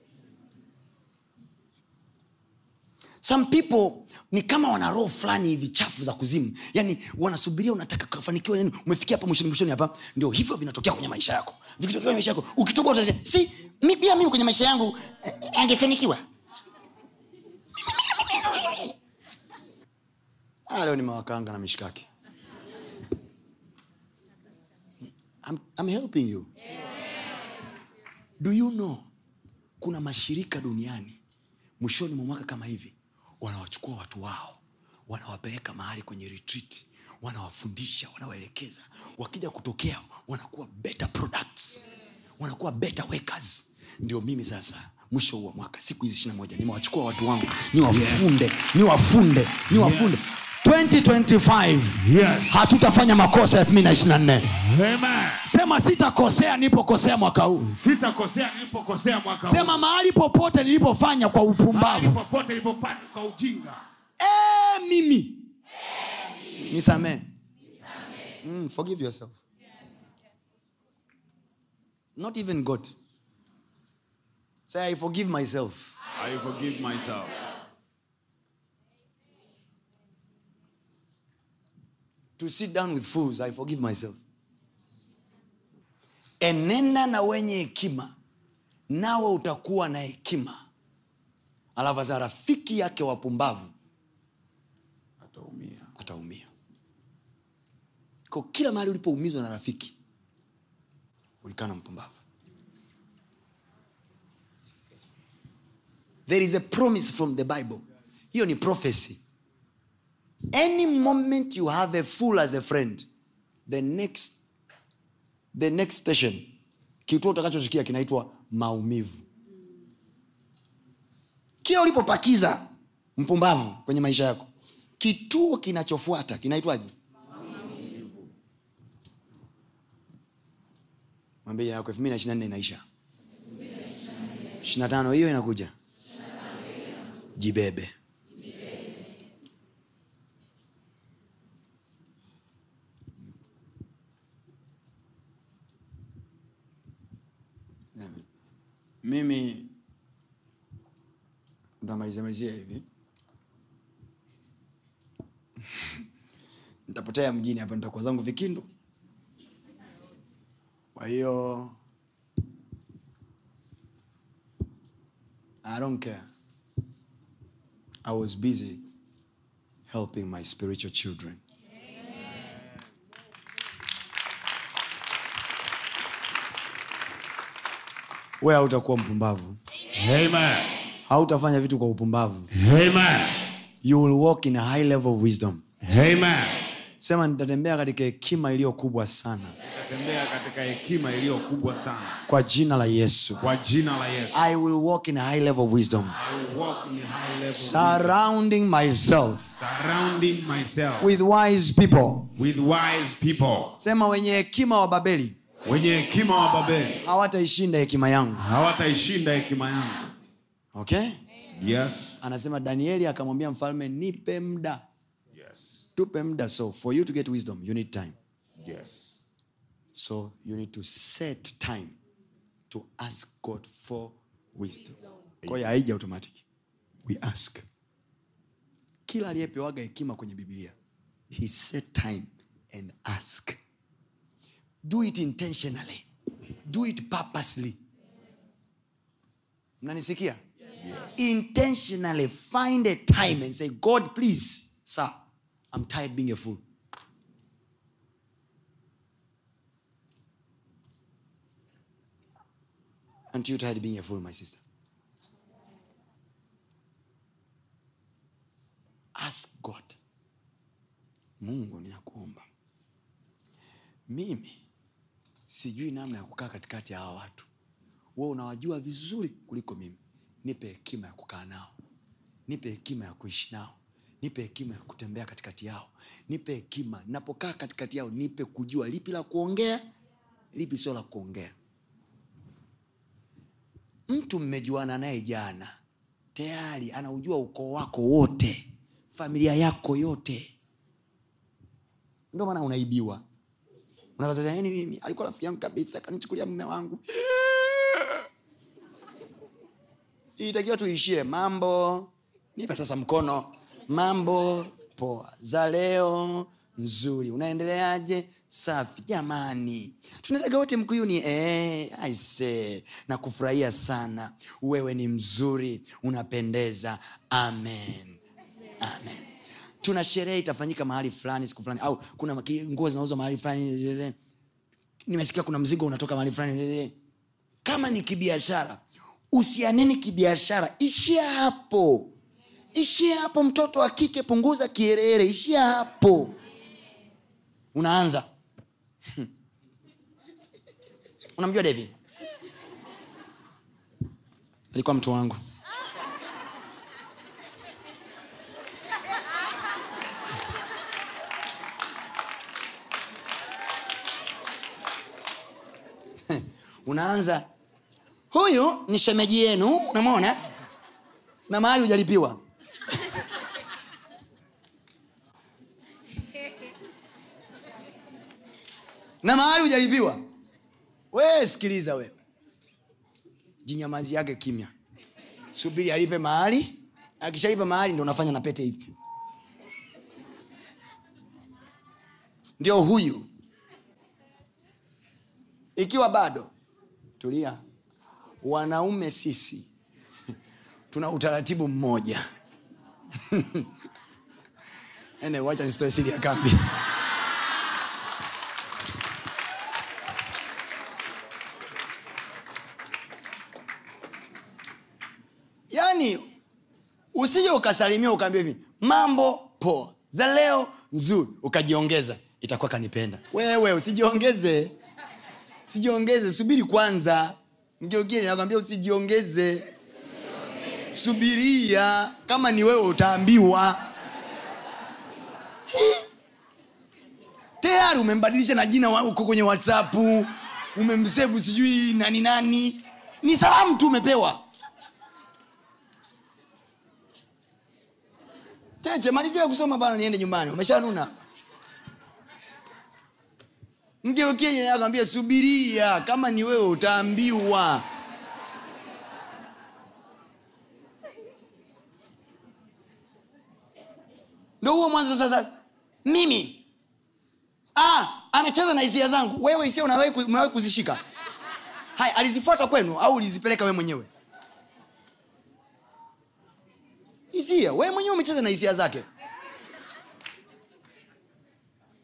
Some people ni kama wana roho fulani hivi chafu za kuzimu. Yaani wanasubiria unataka kufanikiwa, yani umefikia hapa mwishoni mwishoni hapa, ndio hivyo vinatokea kwenye maisha yako. Vikitokea kwenye maisha yako, ukitoka utasema, "Si, mimi pia mimi kwenye maisha yangu angefanikiwa." Ah, leo ni mawakanga na mishikaki. I'm, I'm helping you. Yes. Do you know kuna mashirika duniani mwishoni mwa mwaka kama hivi wanawachukua watu wao, wanawapeleka mahali kwenye retreat, wanawafundisha, wanawaelekeza, wakija kutokea wanakuwa better products, wanakuwa better workers. Ndio mimi sasa mwisho wa mwaka siku hizi ishirini na moja nimewachukua watu wangu, niwafunde, yes. niwafunde, niwafunde. Yes. twenty twenty-five, yes. Hatutafanya makosa elfu mbili na ishirini na nne. Amen. Sema sitakosea nilipokosea mwaka huu. Sitakosea nilipokosea mwaka huu. Sema mahali popote nilipofanya kwa upumbavu. Mahali popote nilipofanya kwa ujinga. Eh mimi. Eh mimi. Nisamee. Nisamee. Mm, forgive yourself. Yes. Not even God. Say, I forgive myself. I forgive myself. To sit down with fools, I forgive myself. Enenda na wenye hekima, nawe utakuwa na hekima. Alafu za rafiki yake wapumbavu ataumia. Ataumia. Kwa kila mahali ulipoumizwa na rafiki, ulikana mpumbavu. There is a promise from the Bible. Hiyo ni prophecy. Any moment you have a fool as a friend, the next the next station, kituo utakachoshikia kinaitwa maumivu. Kila ulipopakiza mpumbavu kwenye maisha yako, kituo kinachofuata kinaitwaje? Maumivu. Mwambie yako elfu mbili na ishirini na nne inaisha. ishirini na tano hiyo inakuja. Jibebe. Mimi ndo malizia hivi. Nitapotea mjini hapa, nitakuwa zangu Vikindu. Kwa hiyo I don't care. I was busy helping my spiritual children. wewe hautakuwa mpumbavu. Amen. Hautafanya vitu kwa upumbavu. Amen. You will walk in a high level of wisdom. Amen. Sema nitatembea katika hekima iliyo kubwa sana. Nitatembea katika hekima iliyo kubwa sana. Kwa jina la Yesu. Kwa jina la Yesu. I will walk in a high level of wisdom. I will walk in a high level of surrounding wisdom. myself Surrounding myself with wise people. With wise people. Sema wenye hekima wa Babeli. Wenye hekima wa Babeli. Hawataishinda hekima yangu. Hawataishinda hekima yangu. Okay? Yes. Anasema Danieli akamwambia mfalme nipe muda. Yes. Tupe muda. So for you to get wisdom you need time. Yes. So you need to set time to ask God for wisdom. Kwa hiyo haija automatic. We ask. Kila aliyepewaga hekima kwenye Biblia, he set time and ask. Do it intentionally. Do it purposely. Mnanisikia? Yes. Intentionally find a time and say, God, please, sir, I'm tired being a fool. Aren't you tired being a fool, my sister? Ask God. Mungu ninakuomba. Mimi sijui namna ya kukaa katikati ya hawa watu. Wewe unawajua vizuri kuliko mimi. Nipe hekima ya kukaa nao. Nipe hekima ya kuishi nao. Nipe hekima ya kutembea katikati yao. Nipe hekima ninapokaa katikati yao, nipe kujua lipi la kuongea, lipi sio la kuongea. Mtu mmejuana naye jana, tayari anaujua ukoo wako wote, familia yako yote. Ndio maana unaibiwa. Unaweza yani mimi alikuwa rafiki yangu kabisa, kanichukulia mume wangu. Itakiwa tuishie mambo. Nipa sasa mkono. Mambo poa. Za leo nzuri. Unaendeleaje? Safi. Jamani, tunaendaga wote Mkuyuni. Eh, I say na kufurahia sana. Wewe ni mzuri, unapendeza. Amen. Amen. Tuna sherehe itafanyika mahali fulani siku fulani, au kuna nguo zinauzwa mahali fulani. Nimesikia kuna mzigo unatoka mahali fulani. Kama ni kibiashara, usianeni kibiashara, ishia hapo. Ishia hapo, mtoto wa kike, punguza kierere, ishia hapo. Unaanza. Hmm. Unamjua David? Alikuwa mtu wangu. Unaanza. Huyu ni shemeji yenu, unamwona? Na mahali hujalipiwa. Na mahali hujalipiwa. Wewe sikiliza wewe. Jinyamazi yake kimya. Subiri alipe mahali. Akishalipa mahali ndio unafanya na pete hivi. Ndio huyu. Ikiwa bado, tulia. Wanaume sisi tuna utaratibu mmoja. Ene wacha nisitoe siri ya kambi. Yaani usije ukasalimia ukaambia hivi, mambo poa, za leo nzuri, ukajiongeza, itakuwa kanipenda. Wewe usijiongeze. Usijiongeze, subiri kwanza. Mgeukie nakwambia usijiongeze. Subiria, kama ni wewe utaambiwa. Tayari umembadilisha na jina uko kwenye WhatsApp, umemsave sijui nani nani. Ni salamu tu umepewa. Teche, malizia kusoma bana niende nyumbani. Umeshanuna. Mgeukie nakwambia subiria, kama ni wewe utaambiwa. Ndio huo mwanzo sasa. Mimi ah amecheza na hisia zangu. Wewe hisia unawahi umewahi kuzishika? Hai, alizifuata kwenu au ulizipeleka wewe mwenyewe? Hisia, wewe mwenyewe umecheza na hisia zake.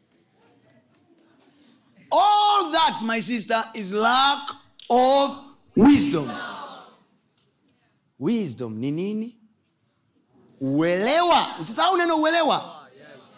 All that, my sister, is lack of Wisdom. Wisdom ni nini? Uelewa. Usisahau neno uelewa.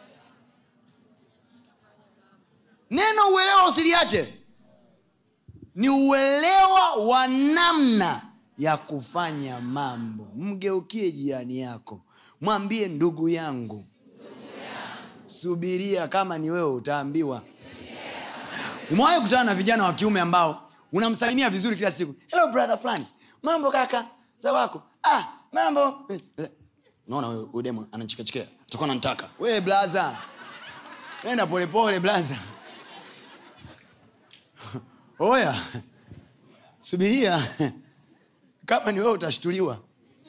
Neno uelewa usiliache. Ni uelewa wa namna ya kufanya mambo. Mgeukie jirani yako, mwambie ndugu yangu, subiria, kama ni wewe utaambiwa. Umewahi kukutana na vijana wa kiume ambao unamsalimia vizuri kila siku, hello brother fulani, mambo kaka, za wako, ah mambo. Unaona wewe udemo anachikachikea, utakuwa ananitaka wewe blaza, nenda pole pole blaza. Oya, subiria, kama ni wewe utashtuliwa.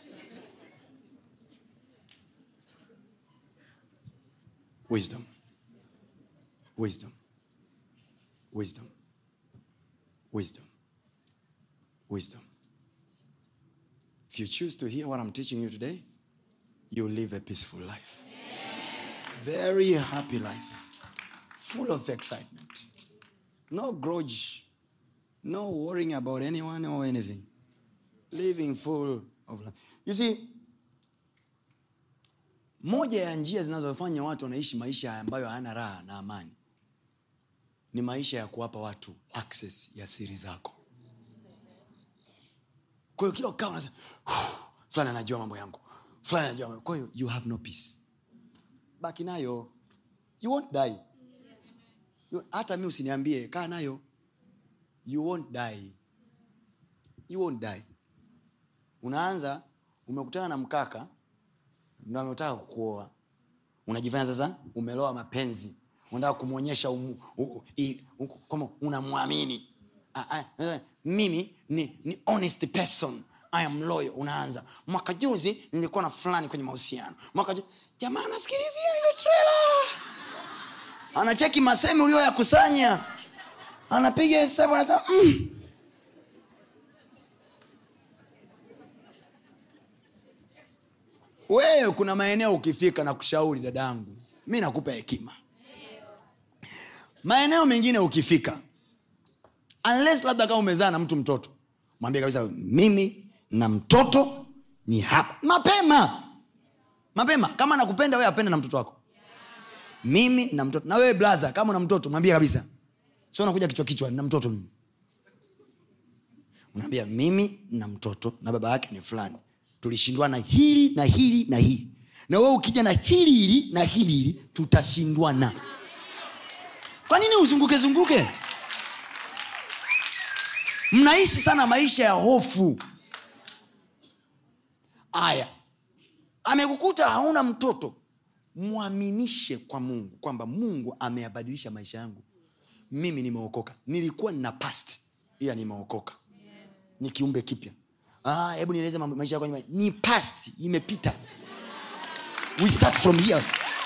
Wisdom. Wisdom. Wisdom. Wisdom. Wisdom. If you choose to hear what I'm teaching you today, you'll live a peaceful life. Very happy life. Full of excitement. No grudge. No worrying about anyone or anything. Living full of life. You see, moja ya njia zinazofanya watu wanaishi maisha ambayo hayana raha na amani ni maisha ya kuwapa watu access ya siri zako. Kwa hiyo kila ukao unasema, fulani anajua mambo yangu, fulani anajua mambo. Kwa hiyo you have no peace. Baki nayo. You won't die. You, hata mimi usiniambie kaa nayo. You won't die. You won't die. Unaanza umekutana na mkaka ndio ametaka kukuoa. Unajifanya sasa umeloa mapenzi. Unataka kumuonyesha um, um, um, kama unamwamini. Ah, ah, mimi ni, ni honest person. I am loyal. Unaanza. Mwaka juzi nilikuwa na fulani kwenye mahusiano. Mwaka juzi jamaa anasikilizia ile trailer. Anacheki masemi uliyoyakusanya. Anapiga hesabu anasema mm. Wewe kuna maeneo ukifika na kushauri dadangu, mimi nakupa hekima. Maeneo mengine ukifika, unless labda kama umezaa na mtu mtoto, mwambie kabisa mimi na mtoto ni hapa. Mapema. Mapema. Kama nakupenda wewe, apende na mtoto wako. Mimi na mtoto. Na wewe blaza, kama una mtoto, mwambie kabisa. Sio unakuja kichwa kichwa na mtoto mimi. Unaambia mimi na mtoto na baba yake ni fulani. Tulishindwana hili na hili na hili. Na wewe ukija na hili hili na hili hili, tutashindwana. Kwa nini uzunguke zunguke? Mnaishi sana maisha ya hofu. Aya. Amekukuta hauna mtoto, muaminishe kwa Mungu kwamba Mungu ameyabadilisha maisha yangu. Mimi nimeokoka. Nilikuwa nina past, ila nimeokoka. Yes. Ni kiumbe kipya. Ah, hebu nieleze maisha yako ni, ni past, imepita. We start from here.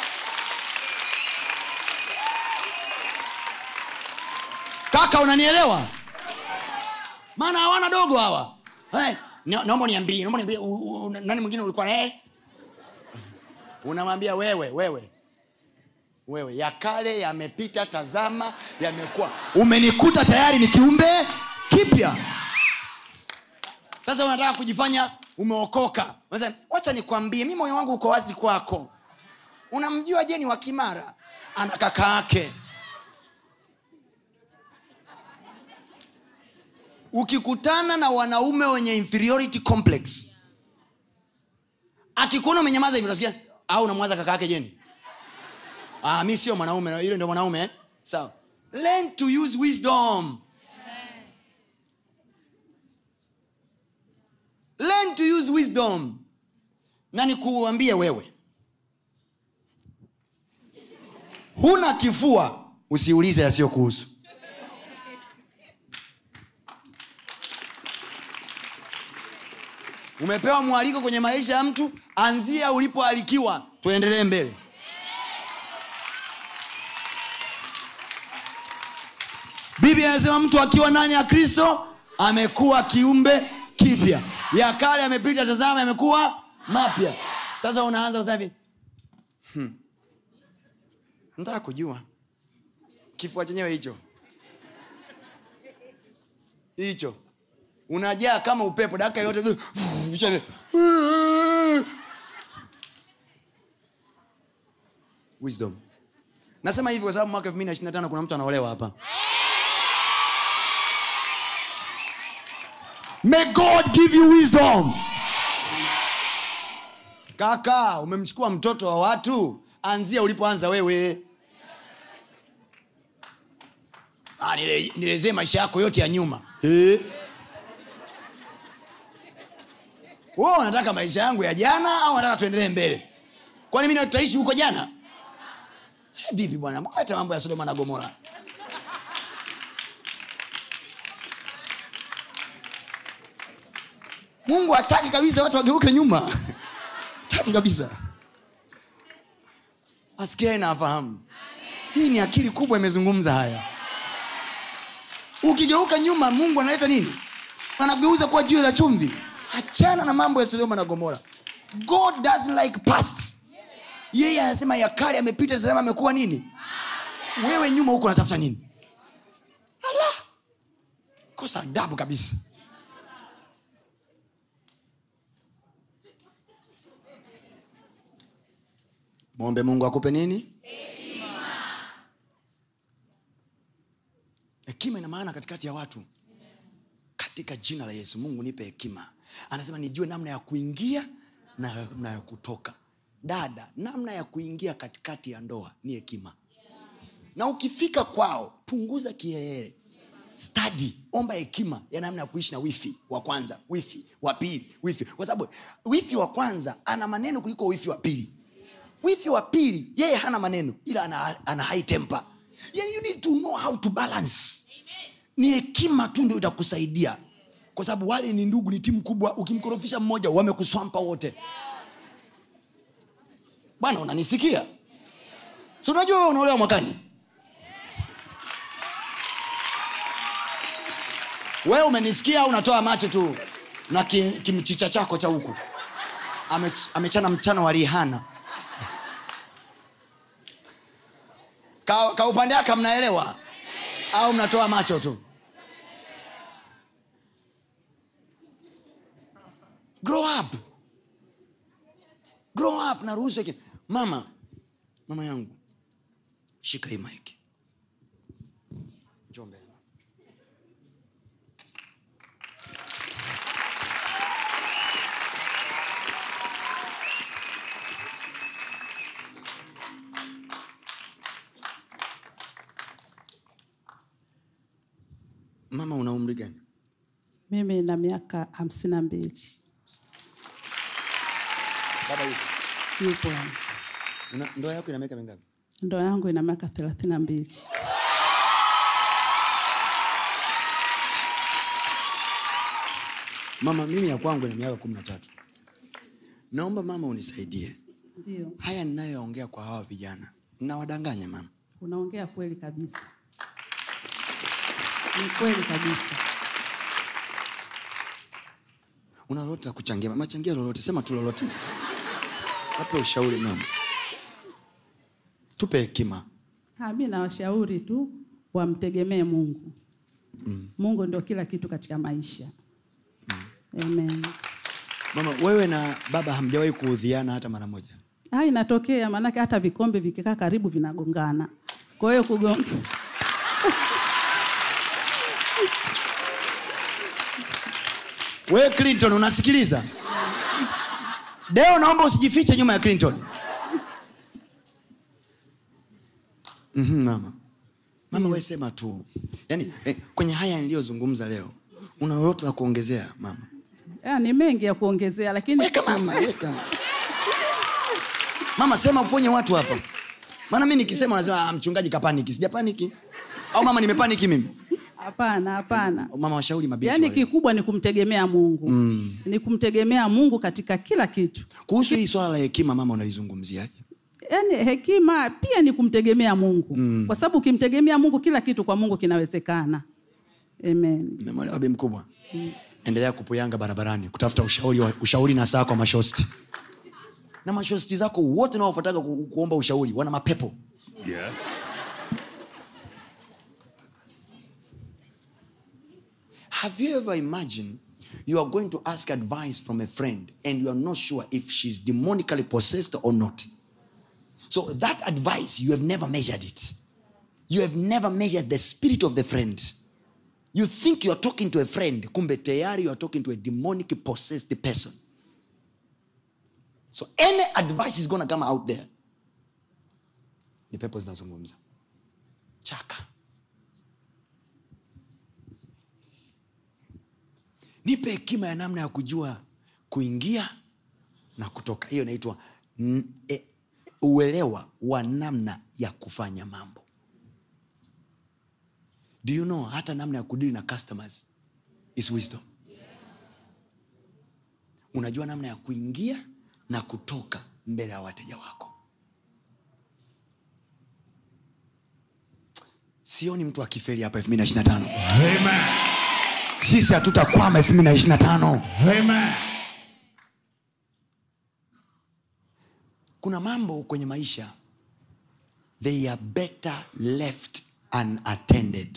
Kaka, unanielewa? Maana hawana dogo hawa. Eh, naomba niambie, naomba niambie nani mwingine ulikuwa naye? Unamwambia wewe, wewe. Wewe, ya kale yamepita, tazama yamekuwa. Umenikuta tayari ni kiumbe kipya. Sasa unataka kujifanya umeokoka. Unasema, "Wacha nikwambie, mimi moyo wangu uko wazi kwako." Unamjua Jeni wa Kimara? Ana kaka yake. Ukikutana na wanaume wenye inferiority complex, akikuona umenyamaza hivi unasikia au unamwaza kaka yake Jeni? Ah, mimi sio mwanaume, ile ndio mwanaume eh? Sawa. So, learn to use wisdom. Amen. Learn to use wisdom. Na nikuambie wewe, huna kifua, usiulize yasiyokuhusu. Umepewa mwaliko kwenye maisha ya mtu, anzia ulipoalikiwa, tuendelee mbele. Biblia inasema mtu akiwa ndani ya Kristo amekuwa kiumbe kipya. Ya kale yamepita, tazama yamekuwa mapya. Sasa unaanza kusema hivi, hmm. Nataka kujua kifua chenyewe hicho. Hicho. unajaa kama upepo dakika yote. Wisdom. Nasema hivi kwa sababu mwaka elfu mbili ishirini na tano kuna mtu anaolewa hapa. May God give you wisdom. Kaka, umemchukua mtoto wa watu, anzia ulipoanza wewe. Ah, nile, nilezee maisha yako yote ya nyuma. Eh? Wewe unataka maisha yangu ya jana au unataka tuendelee mbele? Kwani mimi nataishi huko jana? Hey, vipi bwana? Mbona mambo ya Sodoma na Gomora? Mungu hataki kabisa watu wageuke nyuma. Hataki kabisa. Asikia na afahamu. Hii ni akili kubwa imezungumza haya. Ukigeuka nyuma Mungu analeta nini? Anageuza kuwa jiwe la chumvi. Achana na mambo ya Sodoma na Gomora. God doesn't like past. Yeye anasema ya kale yamepita, sasa amekuwa nini? Wewe nyuma huko unatafuta nini? Allah. Kosa adabu kabisa. Muombe Mungu akupe nini? Hekima. Hekima ina maana katikati ya watu. Katika jina la Yesu, Mungu nipe hekima. Anasema nijue namna ya kuingia na namna ya kutoka. Dada, namna ya kuingia katikati ya ndoa ni hekima. Na ukifika kwao, punguza kiherehere. Study, omba hekima ya namna ya kuishi na wifi wa kwanza, wifi wa pili, wifi. Kwa sababu wifi wa kwanza ana maneno kuliko wifi wa pili. Wifi wa pili yeye hana maneno ila ana, ana high temper. Yani you need to know how to balance. Ni hekima tu ndio itakusaidia. Kwa sababu wale ni ndugu, ni timu kubwa, ukimkorofisha mmoja wamekuswampa wote. Bwana unanisikia? Si unajua wewe unaolewa mwakani? Wewe umenisikia au unatoa macho tu na kimchicha chako cha huku? Ame, amechana mchano wa Rihanna. Ka, ka upande yake mnaelewa? Au mnatoa macho tu? Grow up. Grow up na ruhusu yake. Mama, mama yangu, shika hii mic. Njoo mbele. Mama una umri gani? Mimi na miaka hamsini na mbili. Baba yupo? Yupo. Una, ndoa yako ina miaka mingapi? Ndoa yangu ina miaka thelathini na mbili. Mama, mimi ya kwangu ina miaka kumi na tatu. Naomba mama unisaidie. Ndio. Haya ninayoongea kwa hawa vijana, ninawadanganya mama? Unaongea kweli kabisa. Ni kweli kabisa. Una lolote la kuchangia? Mama changia lolote, sema tu lolote. Wape ushauri mama. Tupe hekima. Ha, mimi nawashauri tu wamtegemee Mungu. Mm. Mungu ndio kila kitu katika maisha. Mm. Amen. Mama, wewe na baba hamjawahi kuudhiana hata mara moja? Ah, inatokea, maana hata vikombe vikikaa karibu vinagongana. Kwa hiyo kugonga Wewe Clinton unasikiliza? Deo naomba usijifiche nyuma ya Clinton. Mhm mama. Mama wewe sema tu. Yaani eh, kwenye haya niliyozungumza leo, una lolote la kuongezea mama? Ah, ni mengi ya kuongezea lakini weka mama, weka. Mama sema uponye watu hapa. Maana mimi nikisema unasema ah, mchungaji kapaniki. Sijapaniki. Au mama nimepaniki mimi? Hapana, hapana. Mama washauri mabinti. Yaani kikubwa ni kumtegemea Mungu. Mm. Ni kumtegemea Mungu katika kila kitu. Kuhusu hii swala la hekima mama unalizungumziaje? Yaani hekima pia ni kumtegemea Mungu. Mm. Kwa sababu ukimtegemea Mungu kila kitu kwa Mungu kinawezekana. Amen. Nimemwelewa bibi mkubwa. Mm. Endelea kupuyanga barabarani kutafuta ushauri wa, ushauri na saa kwa mashosti. Na mashosti zako wote nao wafuataga ku, kuomba ushauri wana mapepo. Yes. Have you ever imagined you are going to ask advice from a friend and you are not sure if she's demonically possessed or not? So that advice, you have never measured it. You have never measured the spirit of the friend. You think you are talking to a friend, kumbe tayari you are talking to a demonic possessed person. So any advice is going to come out there. Ni pepo zinazungumza. Chaka. Nipe hekima ya namna ya kujua kuingia na kutoka. Hiyo inaitwa e, uelewa wa namna ya kufanya mambo. Do you know hata namna ya kudili na customers is wisdom? Yes. Unajua namna ya kuingia na kutoka mbele ya wateja wako. Sioni mtu akifeli hapa elfu mbili na ishirini na tano. Amen. Sisi hatutakwama elfu mbili na ishirini na tano. Amen. Kuna mambo kwenye maisha, they are better left unattended.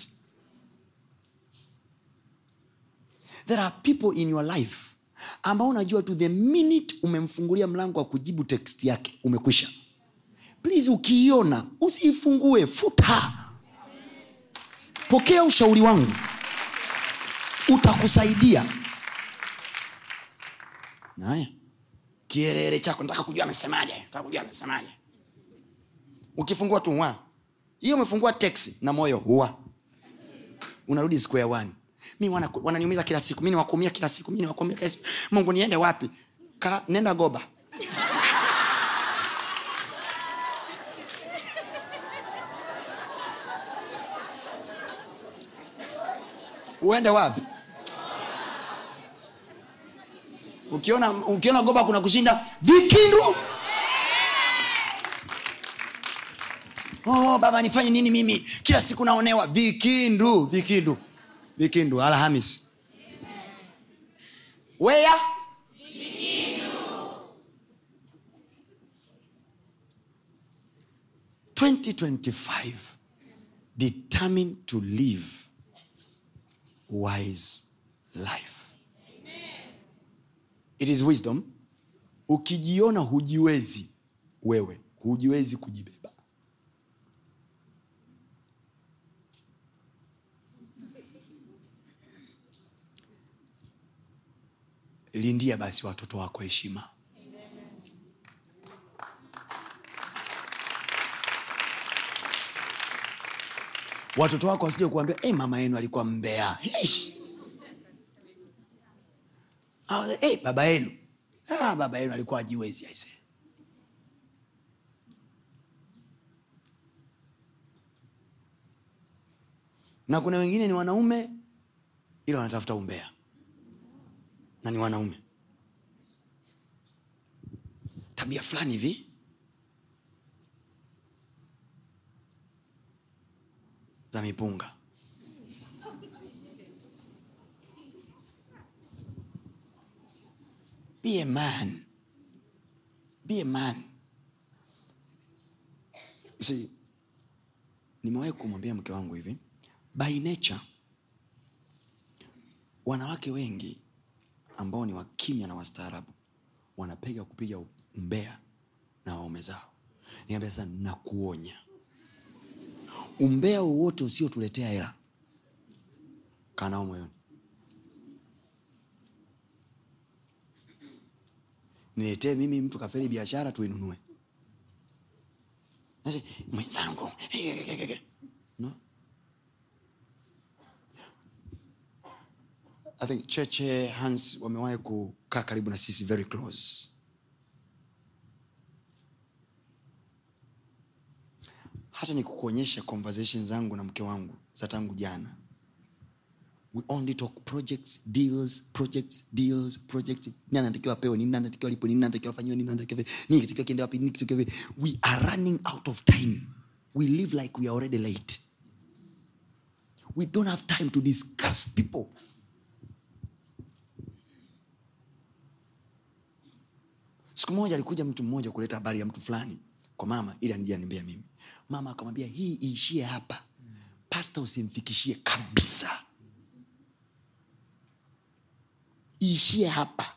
There are people in your life ambao unajua tu the minute umemfungulia mlango wa kujibu text yake umekwisha. Please, ukiiona usiifungue, futa. Pokea ushauri wangu, utakusaidia. Naya kielele chako, nataka kujua amesemaje, nataka kujua amesemaje. Ukifungua tu wa hiyo, umefungua text na moyo wa unarudi square one. Mimi wana wananiumiza kila siku, mimi niwakumia kila siku, mimi niwakumia kila siku. Mungu, niende wapi? Ka nenda Goba. Uende wapi? Ukiona ukiona Goba kuna kushinda Vikindu. Oh baba, nifanye nini mimi? Kila siku naonewa. Vikindu, Vikindu. Vikindu Alhamisi. Where? Vikindu. twenty twenty-five, determined to live wise life. Amen. It is wisdom. Ukijiona hujiwezi wewe, hujiwezi kujibeba. Lindia basi watoto wako heshima. Watoto wako wasije kuambia, "Eh, mama yenu alikuwa mbea." Eish. Ah, eh, baba yenu. Ah, baba yenu alikuwa hajiwezi aise. Na kuna wengine ni wanaume ila wanatafuta umbea. Na ni wanaume. Tabia fulani hivi za mipunga. Be a man. Be a man. See, nimewahi kumwambia mke wangu hivi, by nature wanawake wengi ambao ni wakimya na wastaarabu wanapega kupiga umbea na waume zao. Niambia sasa, nakuonya, umbea wowote usiotuletea hela kanao moyoni. Niletee mimi mtu kafeli biashara tuinunue. Sasa mwenzangu, no. I think Cheche Hans wamewahi kukaa karibu na sisi, very close. Hata nikukuonyesha conversations zangu na mke wangu za tangu jana. We only talk projects, deals, projects, deals, projects. Nini anatakiwa apewe, nini anatakiwa lipo, nini anatakiwa afanywe, nini anatakiwa nini kitu kiende wapi, nini kitu kiende. We are running out of time. We live like we are already late. We don't have time to discuss people. Siku moja alikuja mtu mmoja kuleta habari ya mtu fulani kwa mama ili anije aniambia mimi. Mama akamwambia, hii iishie hapa. Pastor usimfikishie kabisa. iishie hapa.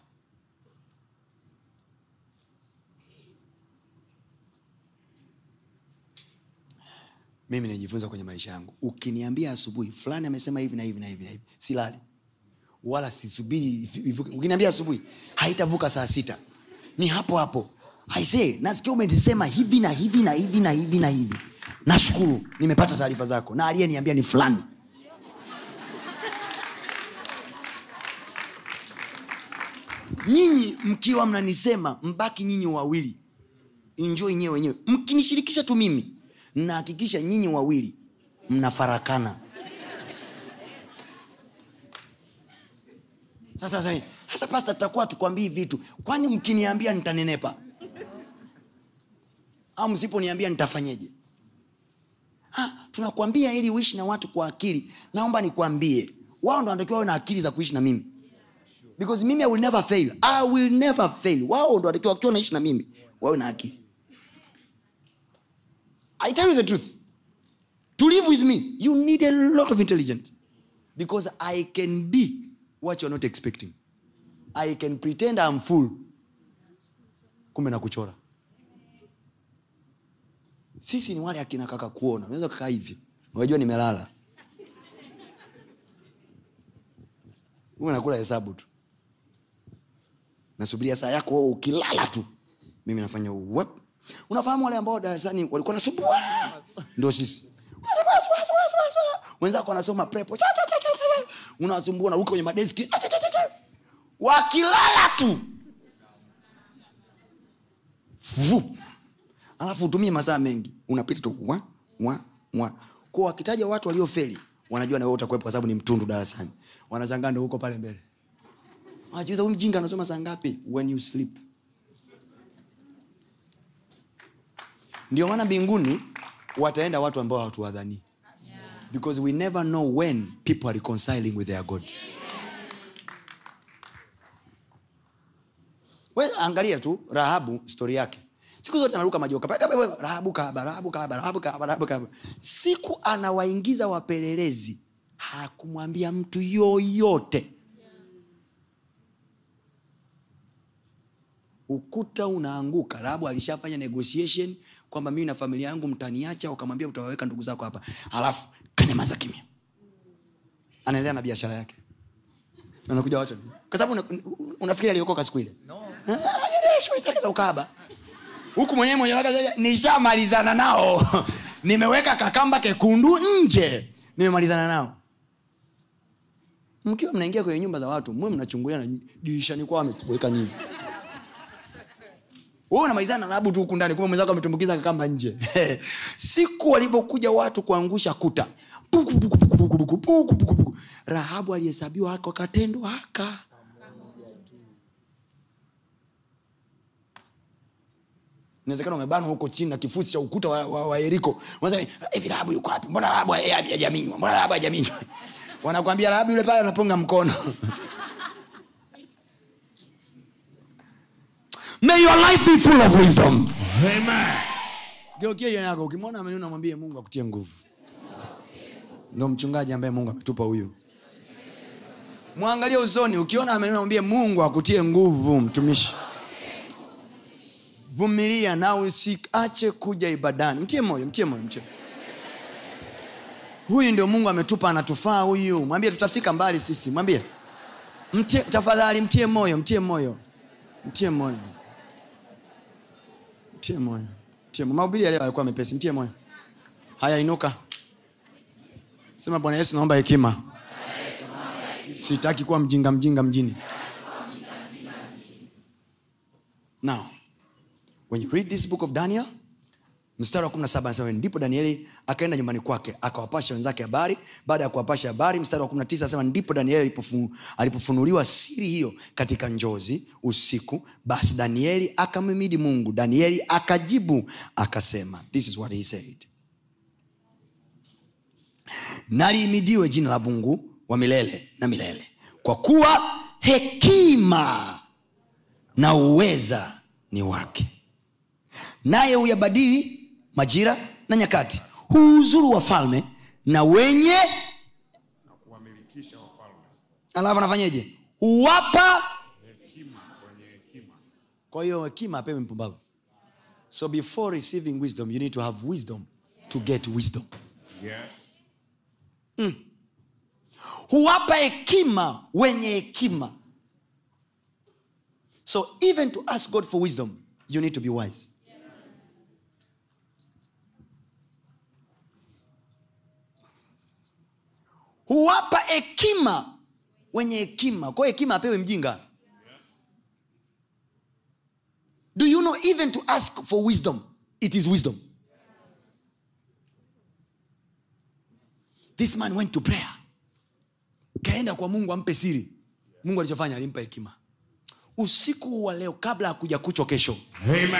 Mimi nijifunza kwenye maisha yangu, ukiniambia asubuhi fulani amesema hivi na hivi na hivi na hivi, silali wala sisubiri ivuke. Ukiniambia asubuhi haitavuka saa sita, ni hapo hapo. I say, nasikia umesema hivi na hivi na hivi na hivi na hivi. Nashukuru nimepata taarifa zako, na aliyeniambia ni fulani. Nyinyi mkiwa mnanisema mbaki nyinyi wawili, enjoy nyewe wenyewe. Mkinishirikisha tu mimi, na hakikisha nyinyi wawili mnafarakana. Sasa sasa sasa pastor, tutakuwa tukwambii vitu, kwani mkiniambia nitanenepa? Au msiponiambia nitafanyeje? Ah, tunakwambia ili uishi na watu kwa akili. Naomba nikwambie, wao ndo wanatakiwa wawe na akili za kuishi na mimi. Because mimi I will never fail. I will never fail. Wao ndo wanatakiwa wakiwa naishi na mimi wawe na akili. I tell you the truth. To live with me, you need a lot of intelligence. Because I can be what you're not expecting. I can pretend I'm full, kumbe na kuchora. Sisi ni wale akina kaka kuona. Unaweza kukaa hivi, unajua nimelala. Wewe unakula hesabu tu. Nasubiria saa yako wewe ukilala tu. Mimi nafanya what? Unafahamu wale ambao darasani walikuwa nasumbua? Ndio sisi. Wenzako wanasoma prepo. Unawasumbua, unaruka kwenye madeski. Wakilala tu. Vu. Alafu utumie masaa mengi. Unapita tu wa wa wa. Kwa wakitaja watu waliofeli, wanajua na wewe utakuwepo kwa sababu ni mtundu darasani. Wanashangaa ndio huko pale mbele. Ajiuliza huyu mjinga anasoma saa ngapi? When you sleep. Ndio maana mbinguni wataenda watu ambao hatuwadhani. Because we never know when people are reconciling with their God. Wewe angalia tu Rahabu, story yake. Siku zote anaruka majoka. Rahabu kahaba, Rahabu kahaba, Rahabu kahaba, Rahabu kahaba. Siku anawaingiza wapelelezi, hakumwambia mtu yoyote. Ukuta unaanguka. Rahabu alishafanya negotiation kwamba mimi na familia yangu mtaniacha, ukamwambia utawaweka ndugu zako hapa. Alafu kanyamaza kimya. Anaendelea na biashara yake. Anakuja watu. Kwa sababu unafikiri aliokoka siku ile? No. Ah, shwari zake za ukahaba. Huku mwenyewe mwenye wake nishamalizana nao. Nimeweka kakamba kekundu nje. Nimemalizana nao. Mkiwa mnaingia kwenye nyumba za watu, mwe mnachungulia na dirishani kwa ameweka nini? Wewe unamalizana na Rahabu tu huko ndani, kumbe mwenzako ametumbukiza kakamba nje. Siku walipokuja watu kuangusha kuta, Rahabu alihesabiwa haka katendo haka. Inawezekana umebanwa huko chini na kifusi cha ukuta wa, wa, wa Yeriko. Unasema hivi Rahabu yuko wapi? Mbona Rahabu hajaminywa? Mbona Rahabu hajaminywa? Wanakuambia Rahabu yule pale anapunga mkono. May your life be full of wisdom. Amen. Geukia jirani yako, ukimwona amenuna mwambie Mungu akutie nguvu. Ndio mchungaji ambaye Mungu ametupa huyo. Muangalie usoni, ukiona amenuna mwambie Mungu akutie nguvu mtumishi. Vumilia na usiache kuja ibadani. Mtie moyo, mtie moyo, mtie. Huyu ndio Mungu ametupa, anatufaa huyu. Mwambie tutafika mbali sisi, mwambie. Mtie tafadhali, mtie moyo, mtie moyo. Mtie moyo. Mtie moyo. Mtie moyo. Mahubiri ya leo yalikuwa mepesi, mtie moyo. Haya, inuka. Sema Bwana Yesu naomba hekima. Sitaki kuwa mjinga mjinga mjini. Now, when you read this book of Daniel, mstari wa kumi na saba anasema ndipo Danieli akaenda nyumbani kwake, akawapasha wenzake habari. Baada ya kuwapasha habari, mstari wa kumi na tisa anasema ndipo Danieli alipofunu, alipofunuliwa siri hiyo katika njozi usiku. Basi Danieli akamhimidi Mungu. Danieli akajibu akasema, this is what he said: nalihimidiwe jina la Mungu wa milele na milele, kwa kuwa hekima na uweza ni wake. Naye huyabadili majira na nyakati, huuzuru wafalme na wenye na kuwamilikisha wafalme. Alafu anafanyaje? huwapa hekima kwenye hekima. Kwa hiyo hekima apewe mpumbavu. So before receiving wisdom, you need to have wisdom to get wisdom. Yes. Mm. Huwapa hekima wenye hekima. So even to ask God for wisdom, you need to be wise. Huwapa hekima wenye hekima. Kwa hekima apewe mjinga. Do you know even to ask for wisdom, it is wisdom? This man went to prayer. Kaenda kwa Mungu ampe siri. Mungu alichofanya alimpa hekima. Usiku wa leo kabla ya kuja kuchwa kesho, Amen,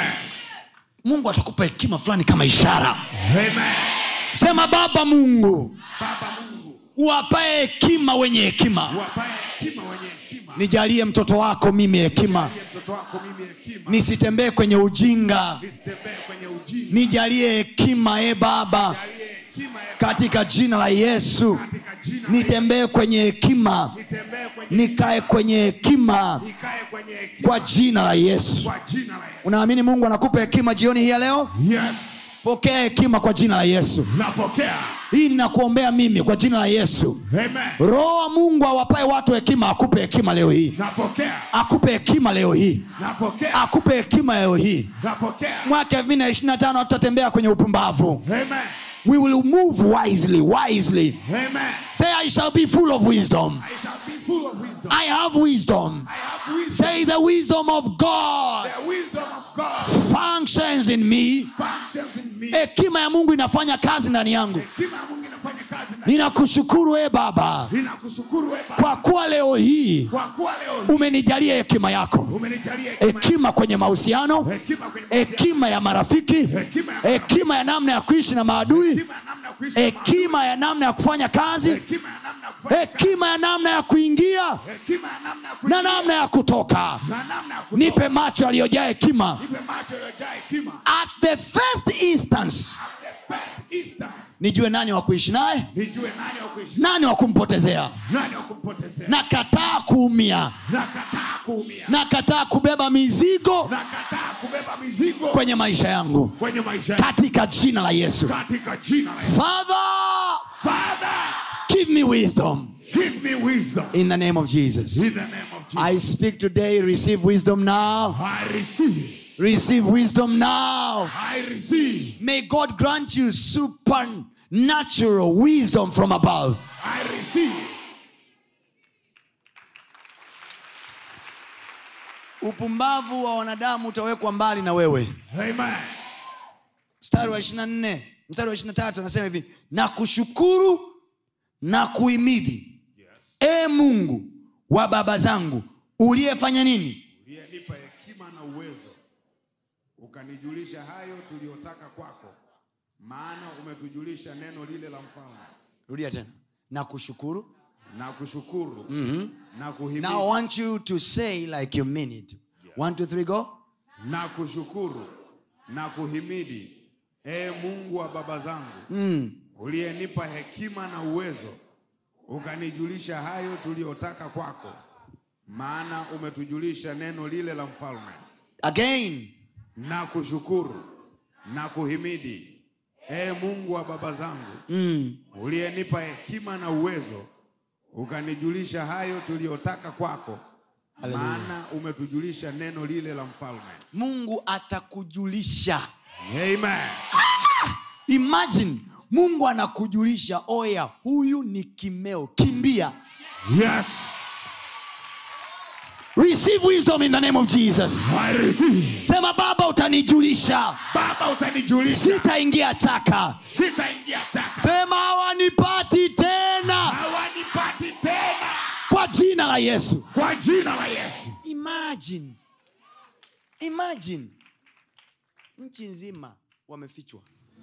Mungu atakupa hekima fulani kama ishara. Amen. Sema Baba Mungu, Baba Mungu, uwapae hekima wenye hekima. uwapae hekima wenye hekima. Nijalie mtoto wako mimi hekima. Nijalie mtoto wako mimi hekima. Nisitembee kwenye ujinga. Nisitembee kwenye ujinga. Nijalie hekima e Baba. Nijalie hekima ya Katika jina la Yesu. katika jina la Nitembee kwenye hekima. Nitembee kwenye Nikae kwenye hekima. nikae kwenye hekima Kwa jina la Yesu. kwa jina la Yesu. Unaamini Mungu anakupa hekima jioni hii ya leo? Yes. Pokea hekima kwa jina la Yesu. Napokea. Hii ninakuombea mimi kwa jina la Yesu. Amen. Roho wa Mungu awapae watu hekima, akupe hekima leo hii. Napokea. Akupe hekima leo hii. Napokea. Akupe hekima leo hii. Napokea. Mwaka elfu mbili na ishirini na tano tutatembea kwenye upumbavu. Amen. We will move wisely, wisely. Amen. Say, I shall be full of wisdom. I shall be full of wisdom. I have wisdom. I have wisdom. Say, the wisdom of God The wisdom of God functions in me. functions in me. Hekima ya Mungu inafanya kazi ndani yangu. Hekima ya Mungu inafanya kazi ndani. Ninakushukuru e Baba, Ninakushukuru wewe Baba kwa kuwa leo hii kwa kuwa leo hii umenijalia hekima yako. umenijalia hekima. Hekima kwenye mahusiano, Hekima kwenye maisha. hekima ya marafiki, Hekima ya hekima ya namna ya kuishi na maadui, Hekima ya namna ya kuishi na maadui. hekima ya namna ya kufanya kazi, Hekima ya namna ya kufanya kazi. hekima ya namna ya kuingia Hekima ya namna ya na kuingia. namna ya kutoka. Na namna ya kutoka. Nipe macho yaliyojaa hekima. Nipe macho yaliyojaa hekima. At the first instance, At the first instant, nijue nani wa kuishi naye, nijue nani wa kuishi, nani wa kumpotezea. nani wa kumpotezea. Nakataa kuumia, Nakataa kuumia. nakataa kubeba mizigo Nakataa kubeba mizigo kwenye maisha yangu, kwenye maisha yangu. katika jina la Yesu. Katika jina la Yesu. Father, Father, give me wisdom give me wisdom. in the name of Jesus. In the name of Jesus. I speak today, receive wisdom now. I receive. Receive wisdom now. I receive. May God grant you supernatural wisdom from above. I receive. Upumbavu wa wanadamu utawekwa mbali na wewe. Amen. Mstari wa ishirini na nne, mstari wa ishirini na tatu anasema hivi, na kushukuru na kuhimidi, Yes. e Mungu wa baba zangu, uliyefanya nini? Uliyenipa hekima na uwezo, ukanijulisha hayo tuliyotaka kwako, maana umetujulisha neno lile la mfalme. Rudia tena. Na kushukuru. Na kushukuru. Mhm. Na kuhimidi. Now I want you to say like you mean it. One, two, three, go. Na kushukuru na kuhimidi, e Mungu wa baba zangu, Mm. uliyenipa hekima na uwezo, ukanijulisha hayo tuliyotaka kwako, maana umetujulisha neno lile la mfalme. Again. Na kushukuru na kuhimidi, e Mungu wa baba zangu, Mm. uliyenipa hekima na uwezo, ukanijulisha hayo tuliyotaka kwako, Hallelujah. maana umetujulisha neno lile la mfalme. Mungu atakujulisha. Amen. Imagine Mungu anakujulisha, oya, huyu ni kimeo, kimbia. Yes. Receive wisdom in the name of Jesus. I receive. Sema Baba, utanijulisha, Baba, utanijulisha. sitaingia chaka. Sitaingia chaka. Sema hawanipati tena, Hawanipati tena. kwa jina la Yesu. Kwa jina la Yesu. Imagine, imagine nchi nzima wamefichwa,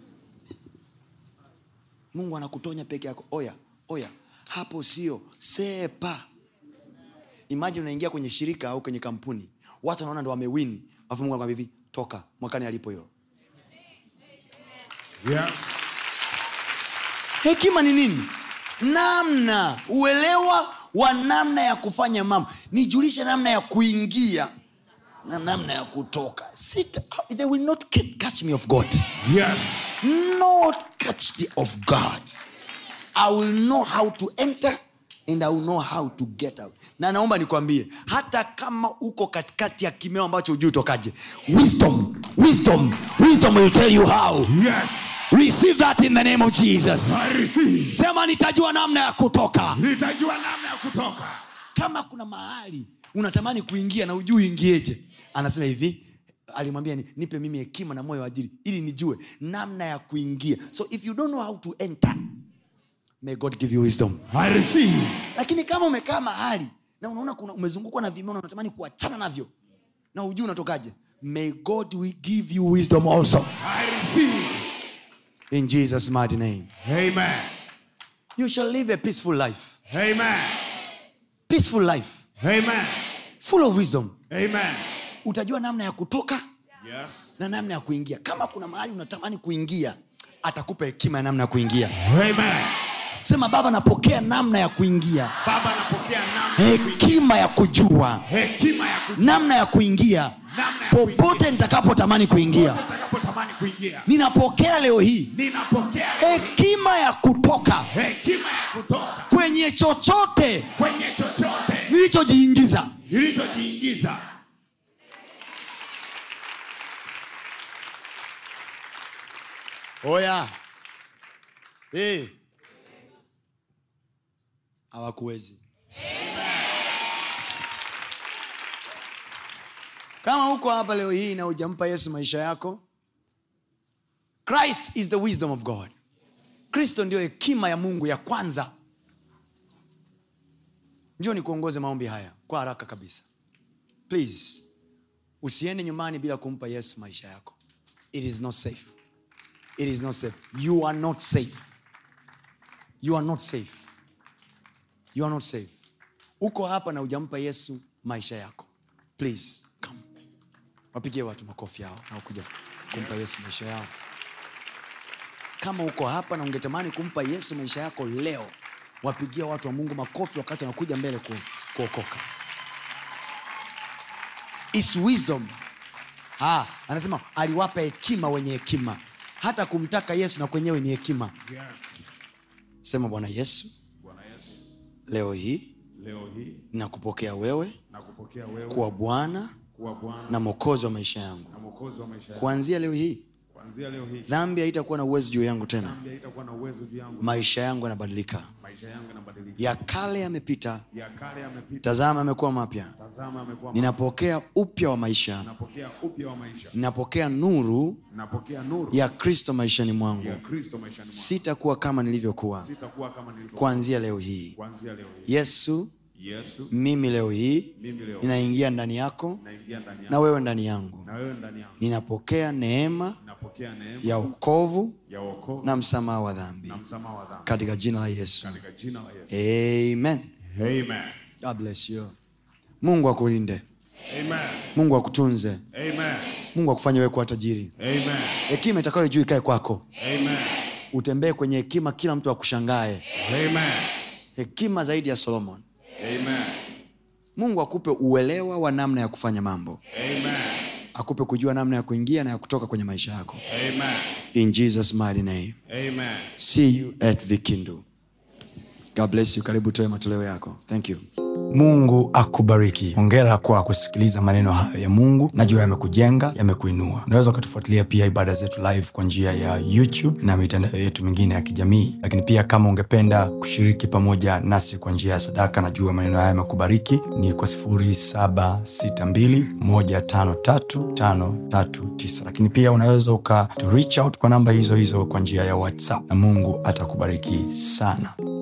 Mungu anakutonya peke yako. Oya, oya, hapo sio sepa. Imagine unaingia kwenye shirika au kwenye kampuni, watu wanaona ndo wamewin, afu Mungu anakuambia hivi, toka, mwakani alipo hilo. Yes. Hekima ni nini? namna, uelewa wa namna ya kufanya mambo. Nijulishe namna ya kuingia na namna ya kutoka. Sit, they will not catch me off guard. Yes. Not catch the off guard. I will know how to enter and I will know how to get out. Na naomba nikwambie, hata kama uko katikati ya kimeo ambacho hujui utokaje, wisdom, wisdom, wisdom will tell you how. Yes. Receive that in the name of Jesus. I receive. Sema nitajua namna ya kutoka. Nitajua namna ya kutoka. Kama kuna mahali unatamani kuingia na hujui ingieje, anasema hivi, alimwambia nipe mimi hekima na moyo wa adili ili nijue namna ya kuingia. So if you don't know how to enter, may God give you wisdom. I receive. Lakini kama umekaa mahali na unaona kuna umezungukwa na vimeo na unatamani kuachana navyo na hujui unatokaje, may God will give you wisdom also. I receive. In Jesus' mighty name. Amen. You shall live a peaceful life. Amen. Peaceful life. Amen. Full of wisdom. Amen. Utajua namna ya kutoka, Yes. na namna ya kuingia. Kama kuna mahali unatamani kuingia, atakupa hekima ya namna ya kuingia. Amen. Sema Baba, napokea namna ya kuingia. Baba, napokea namna ya kuingia. Hekima ya kujua Hekima ya kujua namna ya kuingia namna ya popote nitakapotamani kuingia. nitakapotamani kuingia. Ninapokea leo hii Ninapokea hekima ya kutoka hekima ya kutoka kwenye chochote kwenye chochote nilichojiingiza. nilichojiingiza. Oya. Eh. Hawakuwezi. Kama uko hapa leo hii na hujampa Yesu maisha yako, Christ is the wisdom of God. Kristo ndio hekima ya Mungu ya kwanza. Njoo nikuongoze maombi haya kwa haraka kabisa. Please, usiende nyumbani bila kumpa Yesu maisha yako. It is not safe. It is not safe. You are not safe. You are not safe. You are not safe. Uko hapa na hujampa Yesu maisha yako, please come. Wapigie watu makofi yao na ukuja kumpa Yesu maisha yao. Kama uko hapa na ungetamani kumpa Yesu maisha yako leo, wapigie watu wa Mungu makofi wakati wanakuja mbele ku, kuokoka. It's wisdom. Ah, anasema aliwapa hekima wenye hekima. Hata kumtaka Yesu na kwenyewe ni hekima. Yes. Sema Bwana Yesu, Bwana Yesu, leo hii leo hii nakupokea wewe nakupokea wewe kuwa Bwana kuwa Bwana na Mwokozi wa maisha yangu. na Mwokozi wa maisha yangu. Kuanzia leo hii Kuanzia leo hii dhambi haitakuwa na uwezo juu yangu tena. dhambi haitakuwa na uwezo juu yangu. Maisha yangu yanabadilika. Maisha yangu yanabadilika. Ya kale yamepita, Ya kale yamepita. tazama yamekuwa mapya. Tazama amekuwa. Ninapokea upya wa maisha. Ninapokea upya wa maisha. Ninapokea nuru Ninapokea nuru ya Kristo maishani mwangu. ya Kristo maishani mwangu. Sitakuwa kama nilivyokuwa. Sitakuwa kama nilivyokuwa. Kuanzia leo hii, Kuanzia leo hii. Yesu, Yesu, mimi leo hii mimi leo ninaingia ndani yako naingia ndani yako na wewe ndani yangu. na wewe ndani yangu. Ninapokea neema Ninapokea neema ya wokovu ya wokovu na msamaha wa dhambi na msamaha wa dhambi katika jina la Yesu. katika jina la Yesu. Amen. Amen. God bless you. Mungu akulinde. Amen. Mungu akutunze. Amen. Mungu akufanye wewe kuwa tajiri. Amen. Hekima itakayojua ikae kwako. Amen. Utembee kwenye hekima, kila mtu akushangae. Amen. Hekima zaidi ya Solomon. Amen. Mungu akupe uelewa wa namna ya kufanya mambo. Amen. Akupe kujua namna ya kuingia na ya kutoka kwenye maisha yako. Amen. In Jesus mighty name. Amen. See you at Vikindu. God bless you. Karibu toe matoleo yako. Thank you. Mungu akubariki. Hongera kwa kusikiliza maneno hayo ya Mungu. Najua yamekujenga, yamekuinua. Unaweza kutufuatilia pia ibada zetu live kwa njia ya YouTube na mitandao yetu mingine ya kijamii. Lakini pia kama ungependa kushiriki pamoja nasi kwa njia ya sadaka, najua maneno haya yamekubariki, ni kwa sifuri saba sita mbili moja tano tatu tano tatu tisa. Lakini pia unaweza uka to reach out kwa namba hizo hizo kwa njia ya WhatsApp na Mungu atakubariki sana.